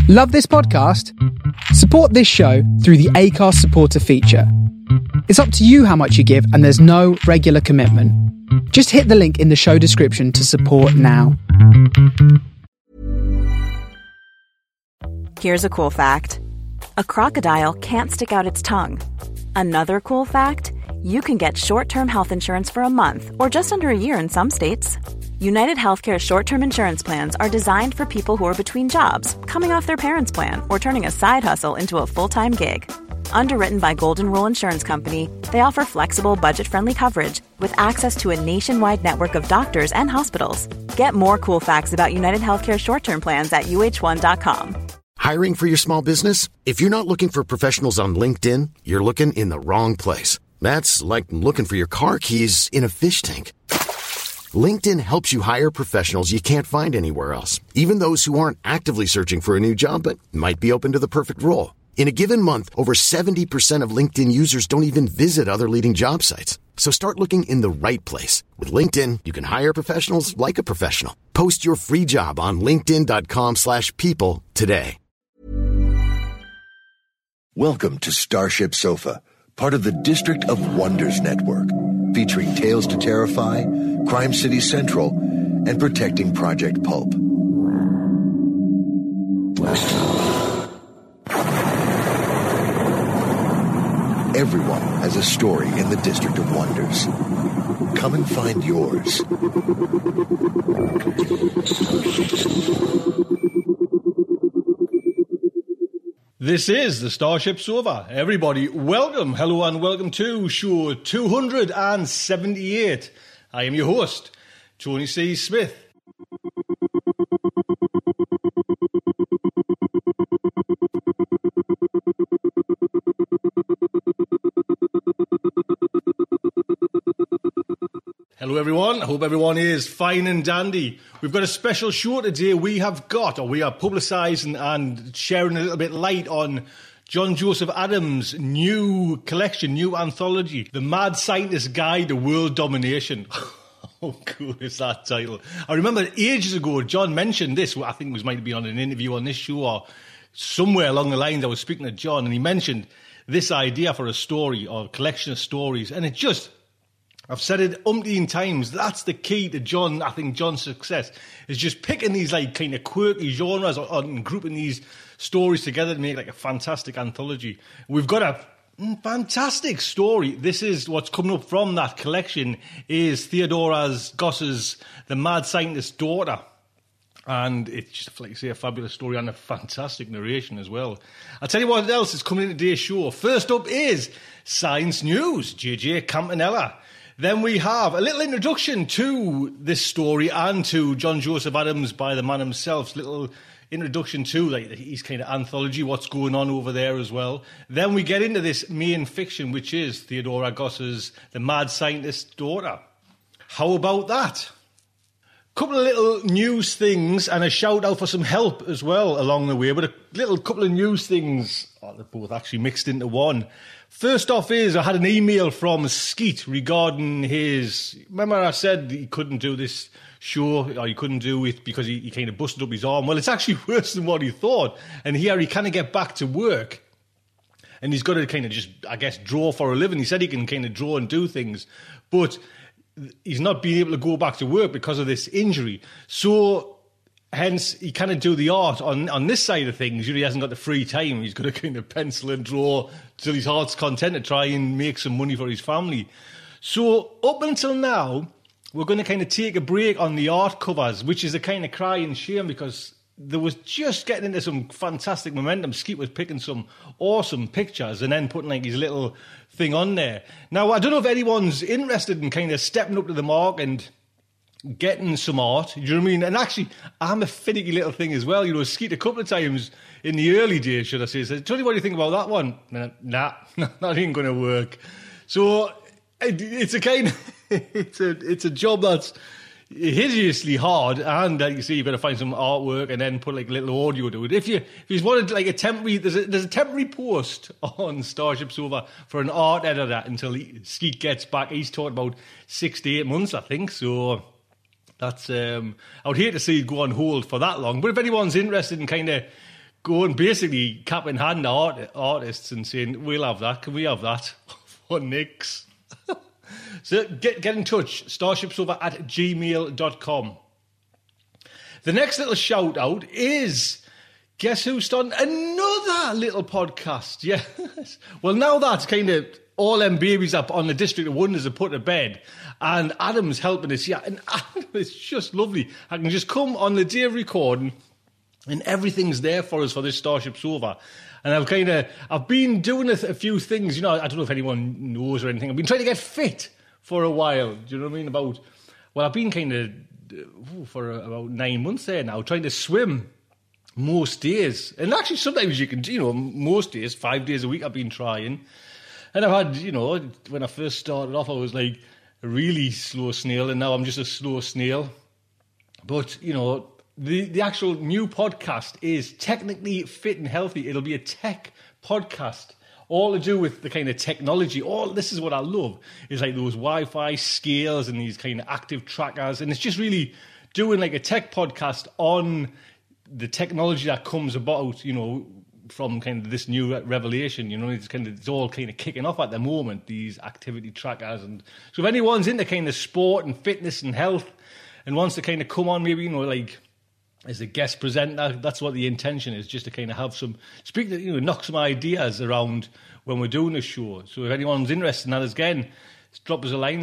Love this podcast? Support this show through the Acast supporter feature. It's up to you how much you give, and there's no regular commitment. Just hit the link in the show description to support now. Here's a cool fact. A crocodile can't stick out its tongue. Another cool fact, you can get short-term health insurance for a month or just under a year in some states. United Healthcare short-term insurance plans are designed for people who are between jobs, coming off their parents' plan, or turning a side hustle into a full-time gig. Underwritten by Golden Rule Insurance Company, they offer flexible, budget-friendly coverage with access to a nationwide network of doctors and hospitals. Get more cool facts about United Healthcare short-term plans at uh1.com. Hiring for your small business? If you're not looking for professionals on LinkedIn, you're looking in the wrong place. That's like looking for your car keys in a fish tank. LinkedIn helps you hire professionals you can't find anywhere else, even those who aren't actively searching for a new job but might be open to the perfect role. In a given month, over 70% of LinkedIn users don't even visit other leading job sites. So start looking in the right place. With LinkedIn, you can hire professionals like a professional. Post your free job on linkedin.com/people today. Welcome to Starship Sofa, part of the District of Wonders Network, featuring Tales to Terrify, Crime City Central, and Protecting Project Pulp. Everyone has a story in the District of Wonders. Come and find yours. This is the Starship Sofa. Everybody, welcome, hello and welcome to show 278. I am your host, Tony C. Smith. Hello everyone, I hope everyone is fine and dandy. We've got a special show today. We are publicising and sharing a little bit light on John Joseph Adams' new collection, new anthology, The Mad Scientist's Guide to World Domination. How cool is that title? I remember ages ago, John mentioned this, I think it might be on an interview on this show or somewhere along the lines. I was speaking to John and he mentioned this idea for a story or a collection of stories, and it just... I've said it umpteen times. That's the key to John. I think John's success is just picking these like kind of quirky genres and grouping these stories together to make like a fantastic anthology. We've got a fantastic story. This is what's coming up from that collection is Theodora Goss's The Mad Scientist's Daughter. And it's just, like I say, a fabulous story and a fantastic narration as well. I'll tell you what else is coming in today's show. First up is Science News, JJ Campanella. Then we have a little introduction to this story and to John Joseph Adams by the man himself. Little introduction to like his kind of anthology, what's going on over there as well. Then we get into this main fiction, which is Theodora Goss's The Mad Scientist's Daughter. How about that? Couple of little news things and a shout out for some help as well along the way, but a little couple of news things, they're both actually mixed into one. First off is I had an email from Skeet regarding his... Remember I said he couldn't do this show, or he couldn't do it because he kind of busted up his arm? Well, it's actually worse than what he thought. And here he kind of get back to work. And he's got to kind of just, I guess, draw for a living. He said he can kind of draw and do things. But he's not being able to go back to work because of this injury. So... Hence, he cannot do the art on this side of things. He hasn't got the free time. He's got to kind of pencil and draw till his heart's content to try and make some money for his family. So up until now, we're going to kind of take a break on the art covers, which is a kind of crying shame because there was just getting into some fantastic momentum. Skeet was picking some awesome pictures and then putting like his little thing on there. Now, I don't know if anyone's interested in kind of stepping up to the mark and getting some art, you know what I mean? And actually, I'm a finicky little thing as well. You know, Skeet a couple of times in the early days, should I say, said, Tony, what do you think about that one? Nah, that ain't going to work. So it's a kind of, it's a job that's hideously hard, and like you see, you've got to find some artwork and then put like a little audio to it. If you wanted like a temporary, there's a temporary post on Starship Sofa for an art editor until Skeet gets back. He's talking about 6 to 8 months, I think. So that's I would hate to see it go on hold for that long. But if anyone's interested in kind of going basically cap in hand to artists and saying, we'll have that, can we have that? For nix. So get in touch, starshipsofa@gmail.com. The next little shout out is, guess who's starting another little podcast? Yes. Well, now that's kind of all them babies up on the District of Wonders are put to bed, and Adam's helping us here, and Adam is just lovely. I can just come on the day of recording, and everything's there for us for this Starship Sofa. And I've been doing a few things, you know, I don't know if anyone knows or anything. I've been trying to get fit for a while. Do you know what I mean? I've been for about 9 months there now, trying to swim most days. And actually sometimes you can, you know, most days, 5 days a week I've been trying. And I've had, you know, when I first started off, I was like a really slow snail, and now I'm just a slow snail. But, you know, the actual new podcast is Technically Fit and Healthy. It'll be a tech podcast, all to do with the kind of technology. This is what I love, is like those Wi-Fi scales and these kind of active trackers. And it's just really doing like a tech podcast on the technology that comes about, you know, from kind of this new revelation. You know, it's all kind of kicking off at the moment, these activity trackers. And so if anyone's into kind of sport and fitness and health and wants to kind of come on, maybe, you know, like as a guest presenter, that's what the intention is, just to kind of have knock some ideas around when we're doing a show. So if anyone's interested in that, again, drop us a line,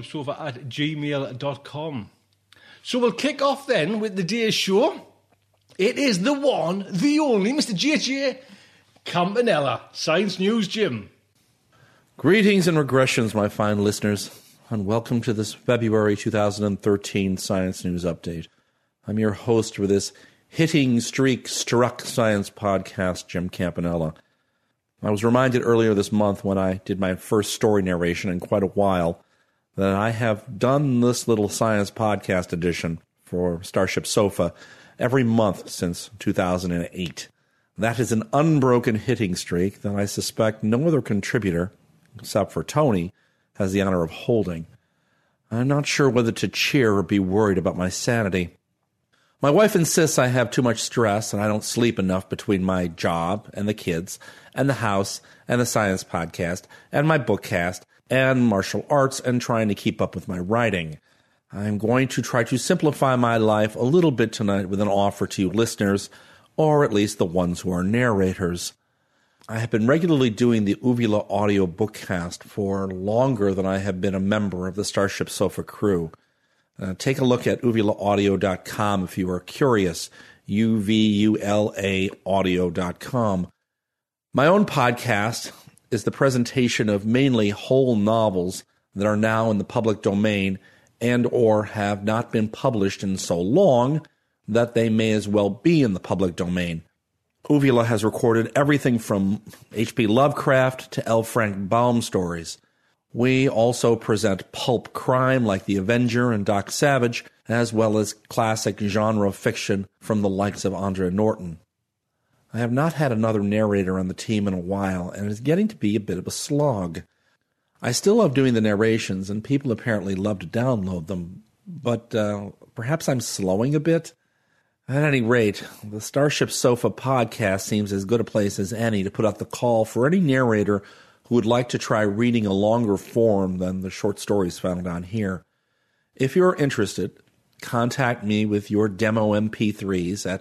starshipsofa@gmail.com. So we'll kick off then with the day's show. It is the one, the only, Mr. JJ Campanella. Science News, Jim. Greetings and regressions, my fine listeners, and welcome to this February 2013 Science News Update. I'm your host for this hitting streak struck science podcast, Jim Campanella. I was reminded earlier this month when I did my first story narration in quite a while that I have done this little science podcast edition for Starship Sofa every month since 2008. That is an unbroken hitting streak that I suspect no other contributor, except for Tony, has the honor of holding. I'm not sure whether to cheer or be worried about my sanity. My wife insists I have too much stress and I don't sleep enough between my job and the kids and the house and the science podcast and my bookcast and martial arts and trying to keep up with my writing. I'm going to try to simplify my life a little bit tonight with an offer to you listeners, or at least the ones who are narrators. I have been regularly doing the Uvula audio bookcast for longer than I have been a member of the Starship Sofa crew. Take a look at uvulaaudio.com if you are curious, UVULA audio.com. My own podcast is the presentation of mainly whole novels that are now in the public domain and or have not been published in so long that they may as well be in the public domain. Uvula has recorded everything from H.P. Lovecraft to L. Frank Baum stories. We also present pulp crime like The Avenger and Doc Savage, as well as classic genre fiction from the likes of Andre Norton. I have not had another narrator on the team in a while, and it is getting to be a bit of a slog. I still love doing the narrations, and people apparently love to download them, but perhaps I'm slowing a bit? At any rate, the Starship Sofa podcast seems as good a place as any to put out the call for any narrator who would like to try reading a longer form than the short stories found on here. If you're interested, contact me with your demo MP3s at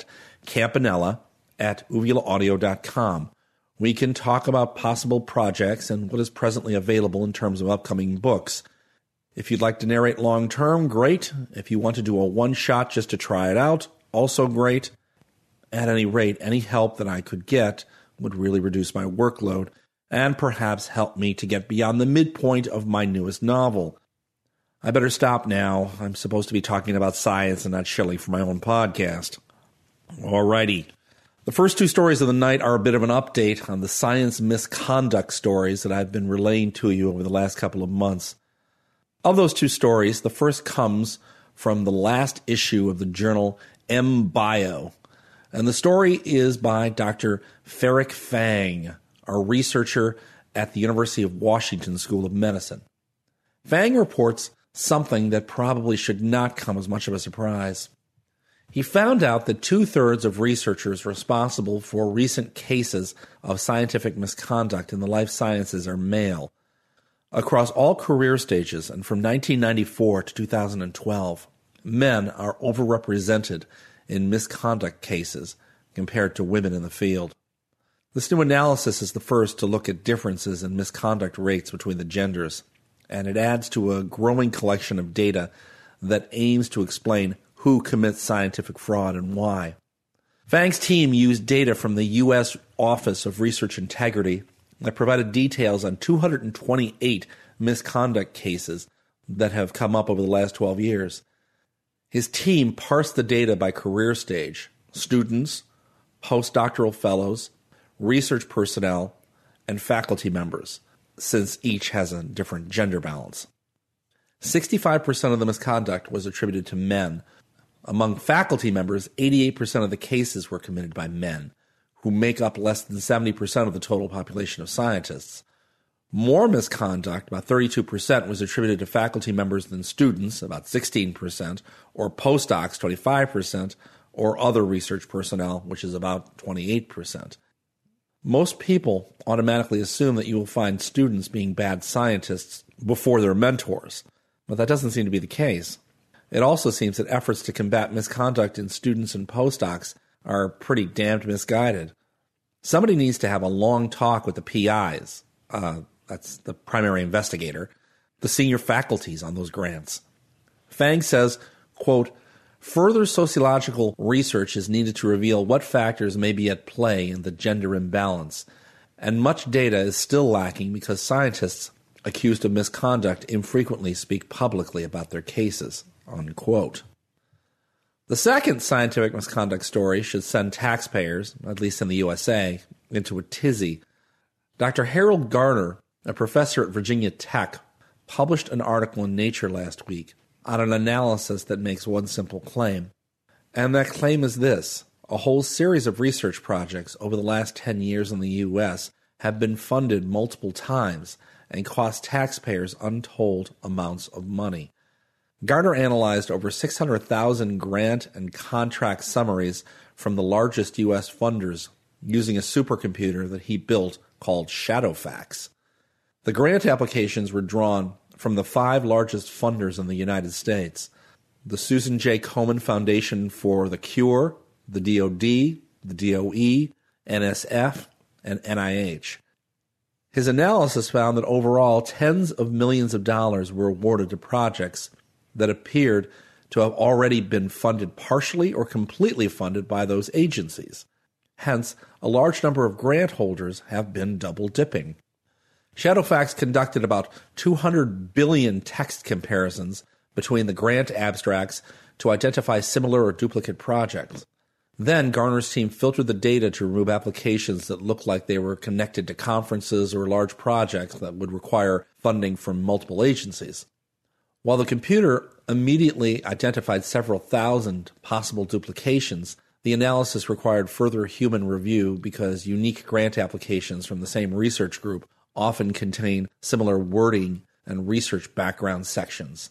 campanella@uvulaaudio.com. We can talk about possible projects and what is presently available in terms of upcoming books. If you'd like to narrate long-term, great. If you want to do a one-shot just to try it out, also great. At any rate, any help that I could get would really reduce my workload and perhaps help me to get beyond the midpoint of my newest novel. I better stop now. I'm supposed to be talking about science and not shilling for my own podcast. Alrighty. The first two stories of the night are a bit of an update on the science misconduct stories that I've been relaying to you over the last couple of months. Of those two stories, the first comes from the last issue of the journal MBio, and the story is by Dr. Ferric Fang, a researcher at the University of Washington School of Medicine. Fang reports something that probably should not come as much of a surprise. He found out that 2/3 of researchers responsible for recent cases of scientific misconduct in the life sciences are male. Across all career stages, and from 1994 to 2012, men are overrepresented in misconduct cases compared to women in the field. This new analysis is the first to look at differences in misconduct rates between the genders, and it adds to a growing collection of data that aims to explain who commits scientific fraud and why. Fang's team used data from the U.S. Office of Research Integrity that provided details on 228 misconduct cases that have come up over the last 12 years. His team parsed the data by career stage: students, postdoctoral fellows, research personnel, and faculty members, since each has a different gender balance. 65% of the misconduct was attributed to men. Among faculty members, 88% of the cases were committed by men, who make up less than 70% of the total population of scientists. More misconduct, about 32%, was attributed to faculty members than students, about 16%, or postdocs, 25%, or other research personnel, which is about 28%. Most people automatically assume that you will find students being bad scientists before their mentors, but that doesn't seem to be the case. It also seems that efforts to combat misconduct in students and postdocs are pretty damned misguided. Somebody needs to have a long talk with the PIs, that's the primary investigator, the senior faculties on those grants. Fang says, quote, "Further sociological research is needed to reveal what factors may be at play in the gender imbalance, and much data is still lacking because scientists accused of misconduct infrequently speak publicly about their cases," unquote. The second scientific misconduct story should send taxpayers, at least in the USA, into a tizzy. Dr. Harold Garner, a professor at Virginia Tech, published an article in Nature last week on an analysis that makes one simple claim. And that claim is this: a whole series of research projects over the last 10 years in the U.S. have been funded multiple times and cost taxpayers untold amounts of money. Garner analyzed over 600,000 grant and contract summaries from the largest U.S. funders using a supercomputer that he built called Shadowfax. The grant applications were drawn from the 5 largest funders in the United States: the Susan J. Komen Foundation for the Cure, the DoD, the DOE, NSF, and NIH. His analysis found that overall tens of millions of dollars were awarded to projects that appeared to have already been funded partially or completely funded by those agencies. Hence, a large number of grant holders have been double-dipping. Shadowfax conducted about 200 billion text comparisons between the grant abstracts to identify similar or duplicate projects. Then Garner's team filtered the data to remove applications that looked like they were connected to conferences or large projects that would require funding from multiple agencies. While the computer immediately identified several thousand possible duplications, the analysis required further human review because unique grant applications from the same research group often contain similar wording and research background sections.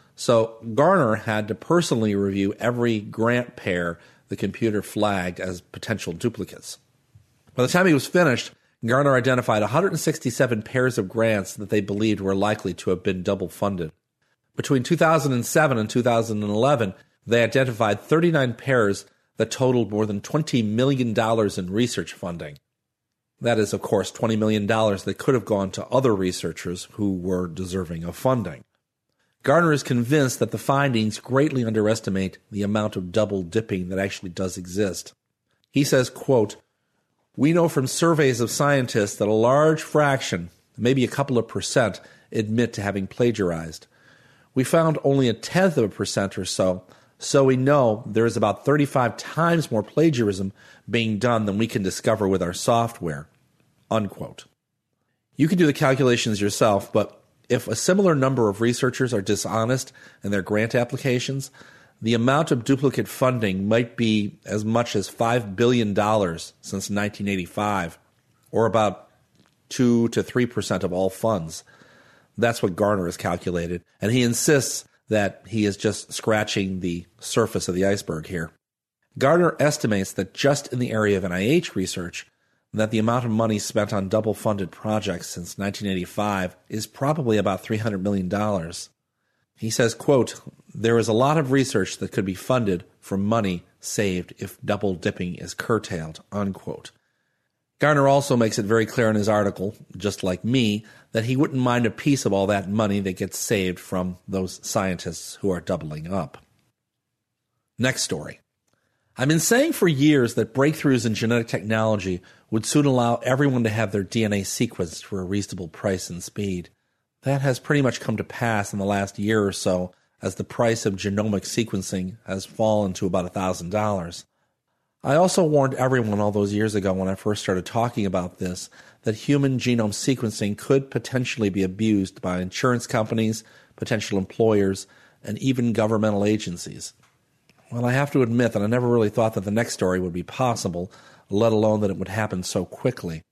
So Garner had to personally review every grant pair the computer flagged as potential duplicates. By the time he was finished, Garner identified 167 pairs of grants that they believed were likely to have been double funded. Between 2007 and 2011, they identified 39 pairs that totaled more than $20 million in research funding. That is, of course, $20 million that could have gone to other researchers who were deserving of funding. Garner is convinced that the findings greatly underestimate the amount of double dipping that actually does exist. He says, quote, "We know from surveys of scientists that a large fraction, maybe a couple of percent, admit to having plagiarized. We found only 0.1% or so we know there is about 35 times more plagiarism being done than we can discover with our software," unquote. You can do the calculations yourself, but if a similar number of researchers are dishonest in their grant applications, the amount of duplicate funding might be as much as $5 billion since 1985, or about 2 to 3% of all funds. That's what Garner has calculated, and he insists that he is just scratching the surface of the iceberg here. Gardner estimates that just in the area of NIH research, that the amount of money spent on double-funded projects since 1985 is probably about $300 million. He says, quote, "There is a lot of research that could be funded from money saved if double-dipping is curtailed," unquote. Gardner also makes it very clear in his article, just like me, that he wouldn't mind a piece of all that money that gets saved from those scientists who are doubling up. Next story. I've been saying for years that breakthroughs in genetic technology would soon allow everyone to have their DNA sequenced for a reasonable price and speed. That has pretty much come to pass in the last year or so, as the price of genomic sequencing has fallen to about $1,000. I also warned everyone all those years ago when I first started talking about this that human genome sequencing could potentially be abused by insurance companies, potential employers, and even governmental agencies. Well, I have to admit that I never really thought that the next story would be possible, let alone that it would happen so quickly.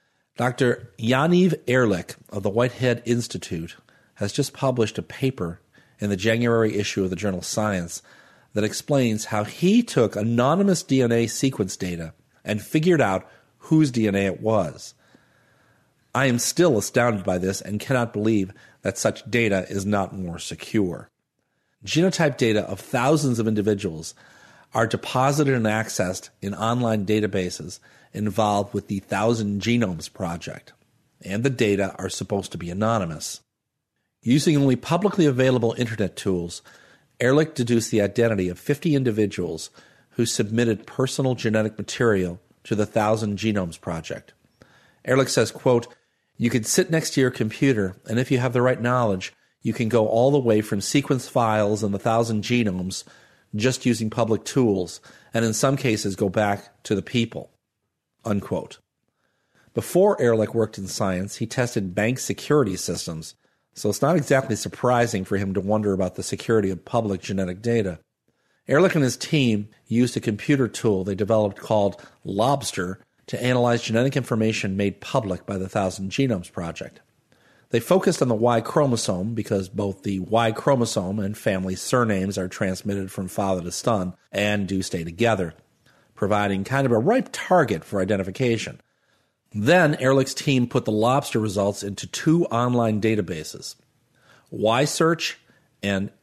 Dr. Yaniv Ehrlich of the Whitehead Institute has just published a paper in the January issue of the journal Science that explains how he took anonymous DNA sequence data and figured out whose DNA it was. I am still astounded by this and cannot believe that such data is not more secure. Genotype data of thousands of individuals are deposited and accessed in online databases involved with the Thousand Genomes Project, and the data are supposed to be anonymous. Using only publicly available internet tools, Ehrlich deduced the identity of 50 individuals who submitted personal genetic material to the Thousand Genomes Project. Ehrlich says, quote, "You can sit next to your computer, and if you have the right knowledge, you can go all the way from sequence files and the Thousand Genomes just using public tools, and in some cases go back to the people," unquote. Before Ehrlich worked in science, he tested bank security systems, so it's not exactly surprising for him to wonder about the security of public genetic data. Ehrlich and his team used a computer tool they developed called Lobster to analyze genetic information made public by the Thousand Genomes Project. They focused on the Y chromosome because both the Y chromosome and family surnames are transmitted from father to son and do stay together, providing kind of a ripe target for identification. Then Ehrlich's team put the Lobster results into two online databases, YSearch and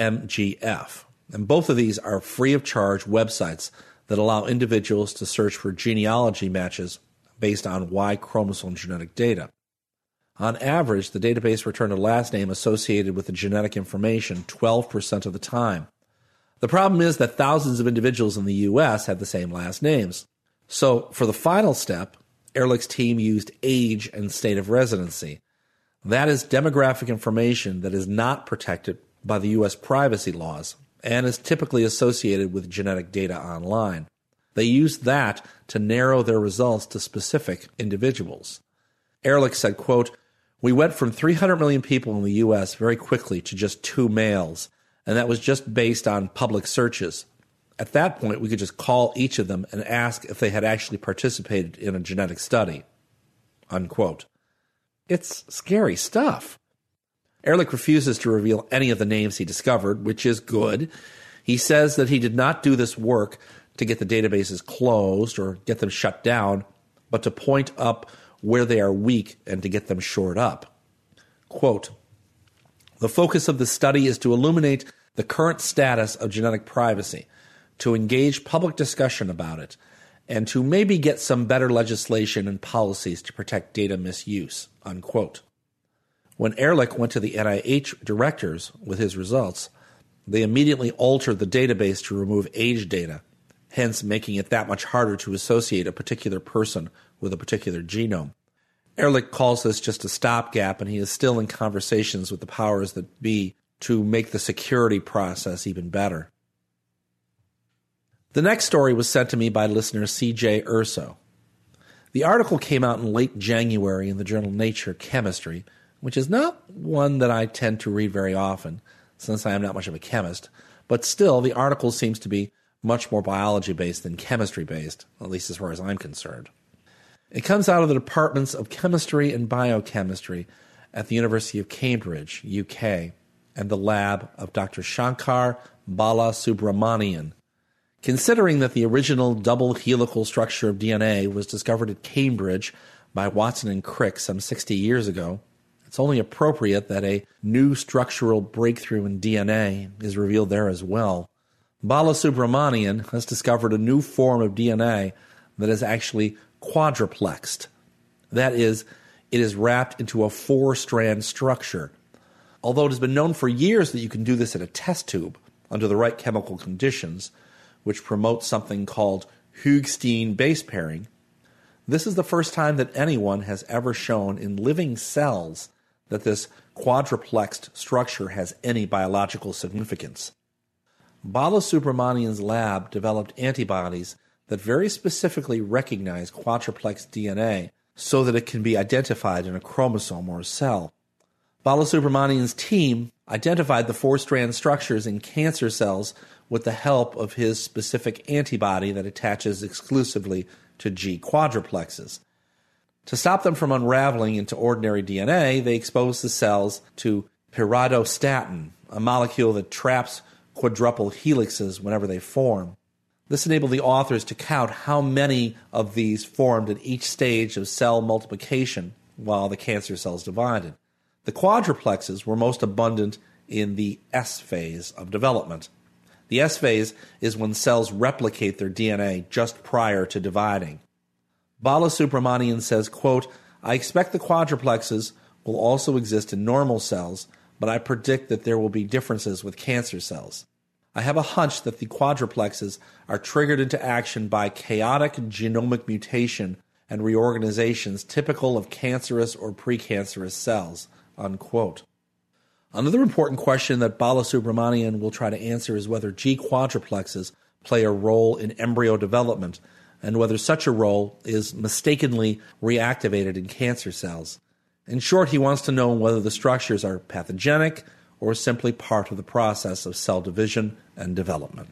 SMGF. And both of these are free of charge websites that allow individuals to search for genealogy matches based on Y chromosome genetic data. On average, the database returned a last name associated with the genetic information 12% of the time. The problem is that thousands of individuals in the U.S. have the same last names. So for the final step, Ehrlich's team used age and state of residency. That is demographic information that is not protected by the U.S. privacy laws and is typically associated with genetic data online. They used that to narrow their results to specific individuals. Ehrlich said, quote, "We went from 300 million people in the U.S. very quickly to just 2 males, and that was just based on public searches. At that point, we could just call each of them and ask if they had actually participated in a genetic study," unquote. It's scary stuff. Ehrlich refuses to reveal any of the names he discovered, which is good. He says that he did not do this work to get the databases closed or get them shut down, but to point up where they are weak and to get them shored up. Quote, "The focus of the study is to illuminate the current status of genetic privacy, to engage public discussion about it, and to maybe get some better legislation and policies to protect data misuse," unquote. When Ehrlich went to the NIH directors with his results, they immediately altered the database to remove age data, hence making it that much harder to associate a particular person with a particular genome. Ehrlich calls this just a stopgap, and he is still in conversations with the powers that be to make the security process even better. The next story was sent to me by listener C.J. Urso. The article came out in late January in the journal Nature Chemistry, which is not one that I tend to read very often, since I am not much of a chemist, but still the article seems to be much more biology-based than chemistry-based, at least as far as I'm concerned. It comes out of the departments of chemistry and biochemistry at the University of Cambridge, UK, and the lab of Dr. Shankar Balasubramanian. Considering that the original double helical structure of DNA was discovered at Cambridge by Watson and Crick some 60 years ago, it's only appropriate that a new structural breakthrough in DNA is revealed there as well. Balasubramanian has discovered a new form of DNA that is actually quadruplexed. That is, it is wrapped into a 4-strand structure. Although it has been known for years that you can do this in a test tube under the right chemical conditions, which promotes something called Hughes-Steen base pairing, this is the first time that anyone has ever shown in living cells that this quadruplexed structure has any biological significance. Balasubramanian's lab developed antibodies that very specifically recognize quadruplexed DNA so that it can be identified in a chromosome or a cell. Balasubramanian's team identified the 4-strand structures in cancer cells with the help of his specific antibody that attaches exclusively to G quadruplexes. To stop them from unraveling into ordinary DNA, they exposed the cells to pyridostatin, a molecule that traps quadruple helixes whenever they form. This enabled the authors to count how many of these formed at each stage of cell multiplication while the cancer cells divided. The quadruplexes were most abundant in the S phase of development. The S phase is when cells replicate their DNA just prior to dividing. Balasubramanian says, quote, "I expect the quadruplexes will also exist in normal cells, but I predict that there will be differences with cancer cells. I have a hunch that the quadruplexes are triggered into action by chaotic genomic mutation and reorganizations typical of cancerous or precancerous cells," unquote. Another important question that Balasubramanian will try to answer is whether G quadruplexes play a role in embryo development and whether such a role is mistakenly reactivated in cancer cells. In short, he wants to know whether the structures are pathogenic or simply part of the process of cell division and development.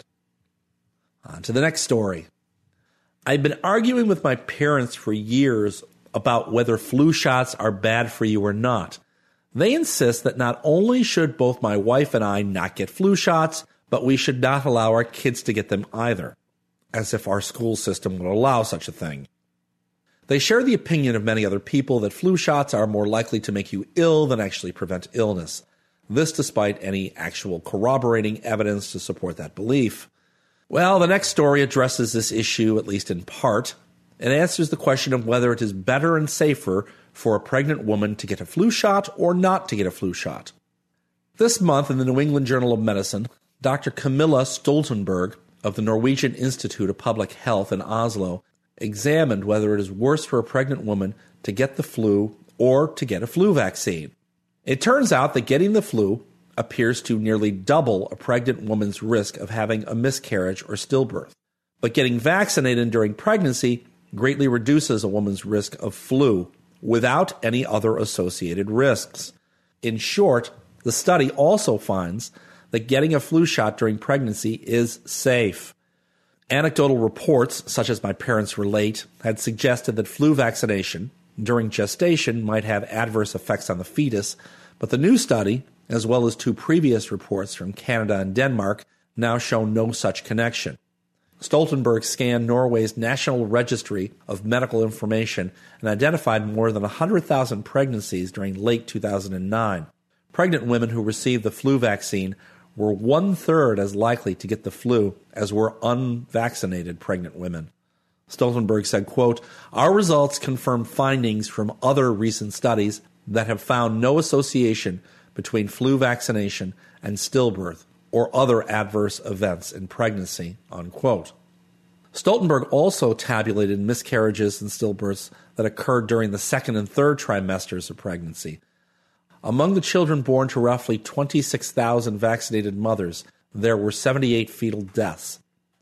On to the next story. I've been arguing with my parents for years about whether flu shots are bad for you or not. They insist that not only should both my wife and I not get flu shots, but we should not allow our kids to get them either, as if our school system would allow such a thing. They share the opinion of many other people that flu shots are more likely to make you ill than actually prevent illness. This despite any actual corroborating evidence to support that belief. Well, the next story addresses this issue, at least in part, and answers the question of whether it is better and safer for a pregnant woman to get a flu shot or not to get a flu shot. This month in the New England Journal of Medicine, Dr. Camilla Stoltenberg of the Norwegian Institute of Public Health in Oslo examined whether it is worse for a pregnant woman to get the flu or to get a flu vaccine. It turns out that getting the flu appears to nearly double a pregnant woman's risk of having a miscarriage or stillbirth. But getting vaccinated during pregnancy greatly reduces a woman's risk of flu without any other associated risks. In short, the study also finds that getting a flu shot during pregnancy is safe. Anecdotal reports, such as my parents relate, had suggested that flu vaccination during gestation might have adverse effects on the fetus, but the new study, as well as 2 previous reports from Canada and Denmark, now show no such connection. Stoltenberg scanned Norway's National Registry of Medical Information and identified more than 100,000 pregnancies during late 2009. Pregnant women who received the flu vaccine were 1/3 as likely to get the flu as were unvaccinated pregnant women. Stoltenberg said, quote, "Our results confirm findings from other recent studies that have found no association between flu vaccination and stillbirth or other adverse events in pregnancy," unquote. Stoltenberg also tabulated miscarriages and stillbirths that occurred during the 2nd and 3rd trimesters of pregnancy. Among the children born to roughly 26,000 vaccinated mothers, there were 78 fetal deaths.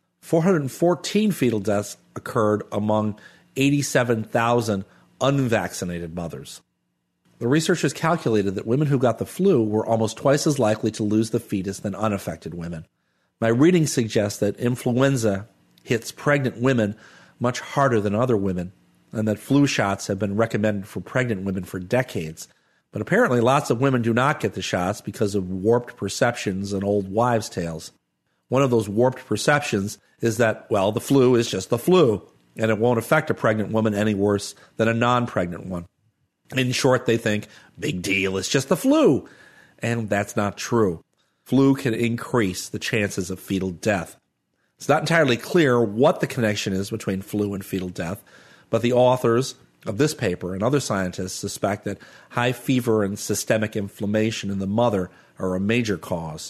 414 fetal deaths occurred among 87,000 unvaccinated mothers. The researchers calculated that women who got the flu were almost twice as likely to lose the fetus than unaffected women. My reading suggests that influenza hits pregnant women much harder than other women, and that flu shots have been recommended for pregnant women for decades. But apparently lots of women do not get the shots because of warped perceptions and old wives' tales. One of those warped perceptions is that, well, the flu is just the flu, and it won't affect a pregnant woman any worse than a non-pregnant one. In short, they think, big deal, it's just the flu. And that's not true. Flu can increase the chances of fetal death. It's not entirely clear what the connection is between flu and fetal death, but the authors of this paper and other scientists suspect that high fever and systemic inflammation in the mother are a major cause.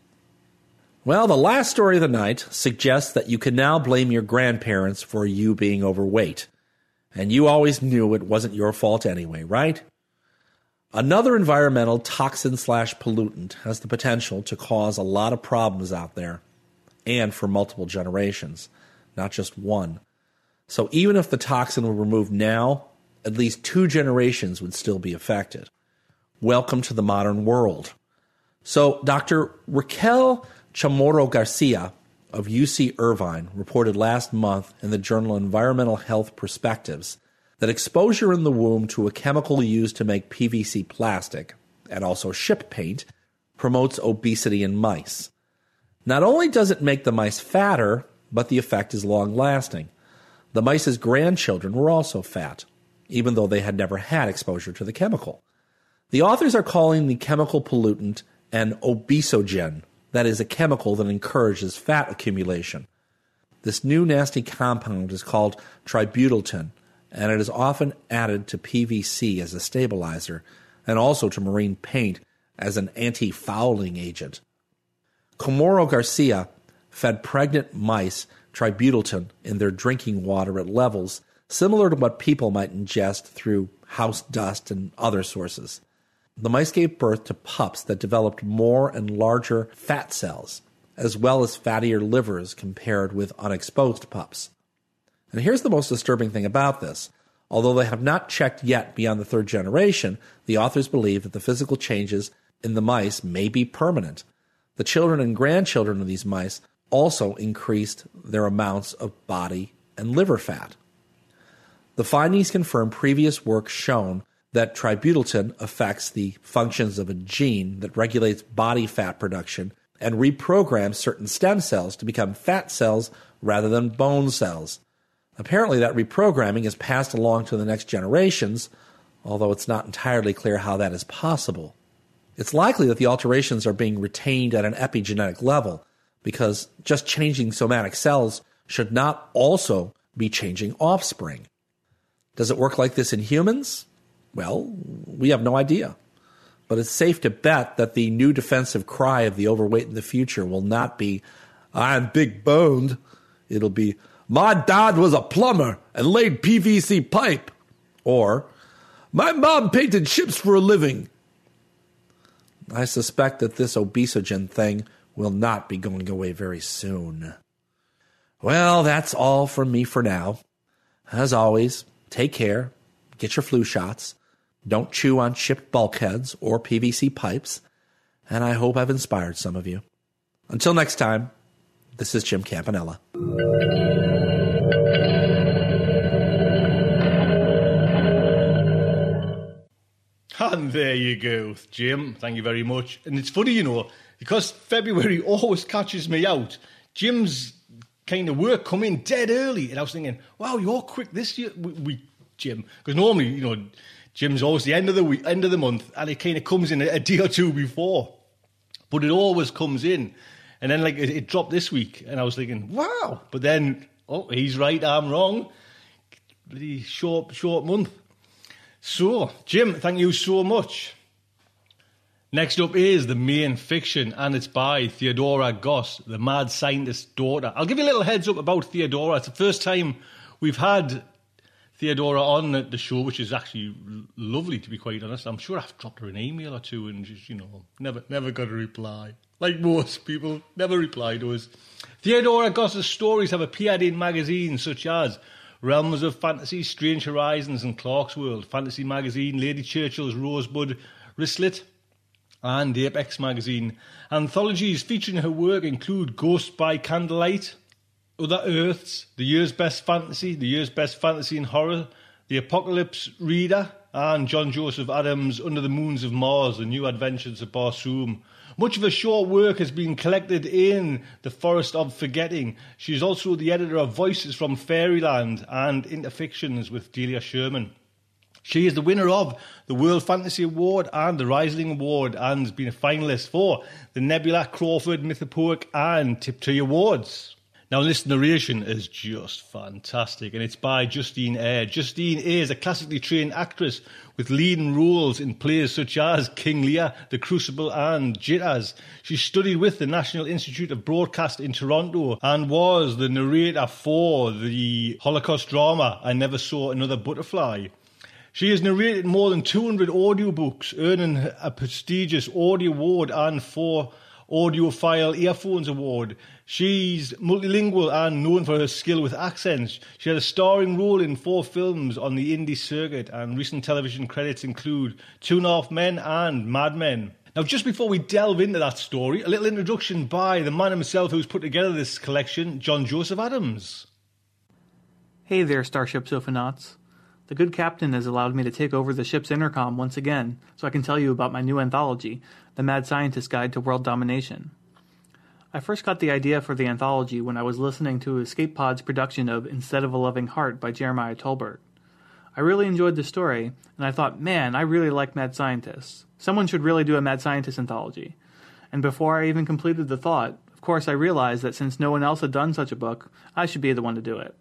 Well, the last story of the night suggests that you can now blame your grandparents for you being overweight. And you always knew it wasn't your fault anyway, right? Another environmental toxin/pollutant has the potential to cause a lot of problems out there, and for multiple generations, not just one. So even if the toxin were removed now, at least 2 generations would still be affected. Welcome to the modern world. So Dr. Raquel Chamorro Garcia of UC Irvine reported last month in the journal Environmental Health Perspectives that exposure in the womb to a chemical used to make PVC plastic, and also ship paint, promotes obesity in mice. Not only does it make the mice fatter, but the effect is long-lasting. The mice's grandchildren were also fat, even though they had never had exposure to the chemical. The authors are calling the chemical pollutant an obesogen, that is, a chemical that encourages fat accumulation. This new nasty compound is called tributyltin, and it is often added to PVC as a stabilizer, and also to marine paint as an anti-fouling agent. Chamorro Garcia fed pregnant mice tributyltin in their drinking water at levels similar to what people might ingest through house dust and other sources. The mice gave birth to pups that developed more and larger fat cells, as well as fattier livers compared with unexposed pups. And here's the most disturbing thing about this. Although they have not checked yet beyond the 3rd generation, the authors believe that the physical changes in the mice may be permanent. The children and grandchildren of these mice also increased their amounts of body and liver fat. The findings confirm previous work shown that tributyltin affects the functions of a gene that regulates body fat production and reprograms certain stem cells to become fat cells rather than bone cells. Apparently that reprogramming is passed along to the next generations, although it's not entirely clear how that is possible. It's likely that the alterations are being retained at an epigenetic level, because just changing somatic cells should not also be changing offspring. Does it work like this in humans? Well, we have no idea. But it's safe to bet that the new defensive cry of the overweight in the future will not be, "I'm big boned." It'll be, "My dad was a plumber and laid PVC pipe." Or, "My mom painted ships for a living." I suspect that this obesogen thing will not be going away very soon. Well, that's all from me for now. As always, take care, get your flu shots, don't chew on chipped bulkheads or PVC pipes, and I hope I've inspired some of you. Until next time, this is Jim Campanella. And there you go, Jim. Thank you very much. And it's funny, because February always catches me out. Jim's kind of work come in dead early, and I was thinking, wow, you're quick this year, Jim. Because normally, Jim's always the end of the month, and it kind of comes in a day or two before. But it always comes in. And then it dropped this week, and I was thinking, wow. But then, he's right, I'm wrong. Bloody short month. So, Jim, thank you so much. Next up is the main fiction, and it's by Theodora Goss, the mad scientist's daughter. I'll give you a little heads up about Theodora. It's the first time we've had Theodora on the show, which is actually lovely, to be quite honest. I'm sure I've dropped her an email or two and just, never got a reply. Like most people, never reply to us. Theodora Goss's stories have appeared in magazines such as Realms of Fantasy, Strange Horizons and Clark's World, Fantasy Magazine, Lady Churchill's Rosebud Wristlet and Apex Magazine. Anthologies featuring her work include Ghost by Candlelight, Other Earths, The Year's Best Fantasy and Horror, The Apocalypse Reader, and John Joseph Adams' Under the Moons of Mars, The New Adventures of Barsoom. Much of her short work has been collected in The Forest of Forgetting. She is also the editor of Voices from Fairyland and Interfictions with Delia Sherman. She is the winner of the World Fantasy Award and the Rising Award and has been a finalist for the Nebula, Crawford, Mythopoeic and Tiptree Awards. Now, this narration is just fantastic, and it's by Justine Eyre. Justine Eyre is a classically trained actress with leading roles in plays such as King Lear, The Crucible, and Jitters. She studied with the National Institute of Broadcast in Toronto and was the narrator for the Holocaust drama I Never Saw Another Butterfly. She has narrated more than 200 audiobooks, earning a prestigious Audio Award and 4 Audiophile Earphones Award. She's multilingual and known for her skill with accents. She had a starring role in 4 films on the indie circuit, and recent television credits include 2.5 Men and Mad Men. Now, just before we delve into that story, a little introduction by the man himself who's put together this collection, John Joseph Adams. Hey there, Starship Sophonauts. The good captain has allowed me to take over the ship's intercom once again, so I can tell you about my new anthology, The Mad Scientist Guide to World Domination. I first got the idea for the anthology when I was listening to Escape Pod's production of Instead of a Loving Heart by Jeremiah Tolbert. I really enjoyed the story, and I thought, man, I really like mad scientists. Someone should really do a mad scientist anthology. And before I even completed the thought, of course I realized that since no one else had done such a book, I should be the one to do it.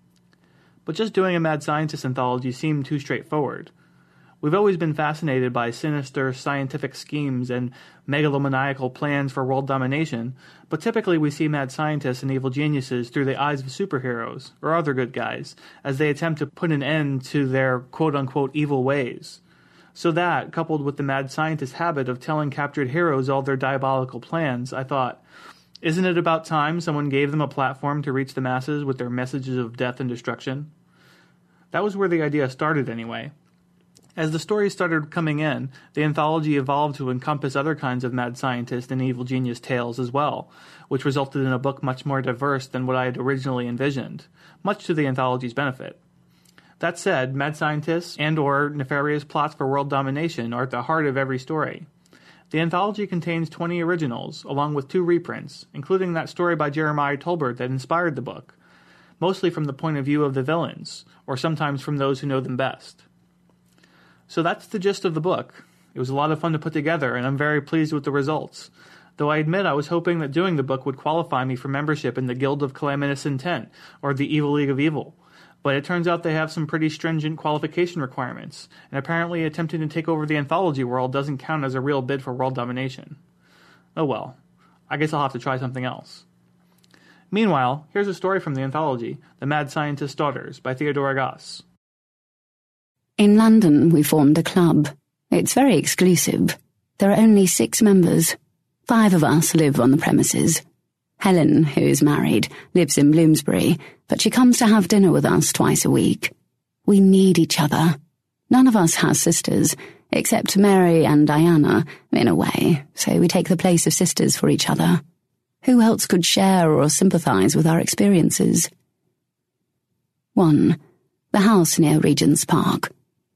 But just doing a mad scientist anthology seemed too straightforward. We've always been fascinated by sinister scientific schemes and megalomaniacal plans for world domination, but typically we see mad scientists and evil geniuses through the eyes of superheroes, or other good guys, as they attempt to put an end to their quote-unquote evil ways. So that, coupled with the mad scientist habit of telling captured heroes all their diabolical plans, I thought, isn't it about time someone gave them a platform to reach the masses with their messages of death and destruction? That was where the idea started anyway. As the stories started coming in, the anthology evolved to encompass other kinds of mad scientist and evil genius tales as well, which resulted in a book much more diverse than what I had originally envisioned, much to the anthology's benefit. That said, mad scientists and or nefarious plots for world domination are at the heart of every story. The anthology contains 20 originals, along with 2 reprints, including that story by Jeremiah Tolbert that inspired the book, mostly from the point of view of the villains, or sometimes from those who know them best. So that's the gist of the book. It was a lot of fun to put together, and I'm very pleased with the results. Though I admit I was hoping that doing the book would qualify me for membership in the Guild of Calamitous Intent, or the Evil League of Evil. But it turns out they have some pretty stringent qualification requirements, and apparently attempting to take over the anthology world doesn't count as a real bid for world domination. Oh well, I guess I'll have to try something else. Meanwhile, here's a story from the anthology, The Mad Scientist's Daughters, by Theodora Goss. In London, we formed a club. It's very exclusive. There are only 6 members. 5 of us live on the premises. Helen, who is married, lives in Bloomsbury, but she comes to have dinner with us twice a week. We need each other. None of us has sisters, except Mary and Diana, in a way, so we take the place of sisters for each other. Who else could share or sympathise with our experiences? 1. The house near Regent's Park.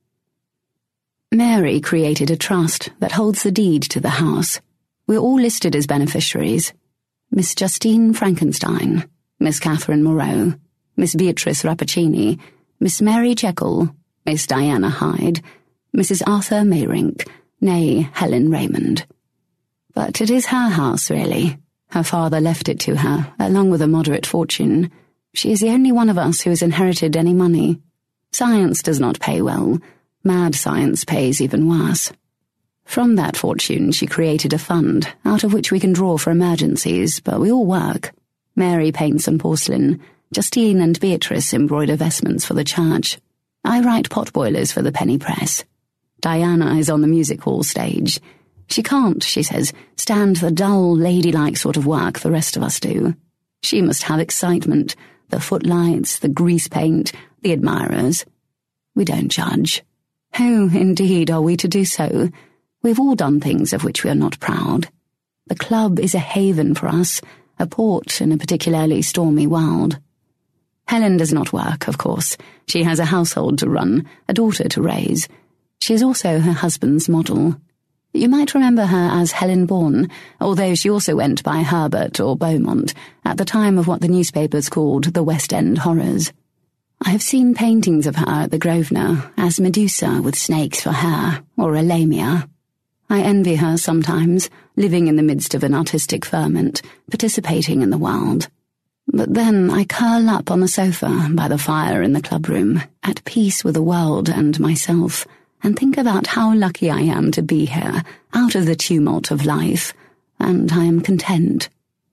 Mary created a trust that holds the deed to the house. We're all listed as beneficiaries. Miss Justine Frankenstein, Miss Catherine Moreau, Miss Beatrice Rappaccini, Miss Mary Jekyll, Miss Diana Hyde, Mrs. Arthur Mayrink, née Helen Raymond. But it is her house, really. Her father left it to her, along with a moderate fortune. She is the only one of us who has inherited any money. Science does not pay well. Mad science pays even worse. From that fortune, she created a fund, out of which we can draw for emergencies, but we all work. Mary paints some porcelain. Justine and Beatrice embroider vestments for the church. I write potboilers for the penny press. Diana is on the music hall stage. She can't, she says, stand the dull, ladylike sort of work the rest of us do. She must have excitement, the footlights, the grease paint, the admirers. We don't judge. Who, indeed, are we to do so? We've all done things of which we are not proud. The club is a haven for us, a port in a particularly stormy world. Helen does not work, of course. She has a household to run, a daughter to raise. She is also her husband's model. You might remember her as Helen Bourne, although she also went by Herbert or Beaumont at the time of what the newspapers called the West End horrors. I have seen paintings of her at the Grosvenor as Medusa with snakes for hair, or a Lamia. I envy her sometimes, living in the midst of an artistic ferment, participating in the world. But then I curl up on the sofa by the fire in the clubroom, at peace with the world and myself, and think about how lucky I am to be here, out of the tumult of life, and I am content.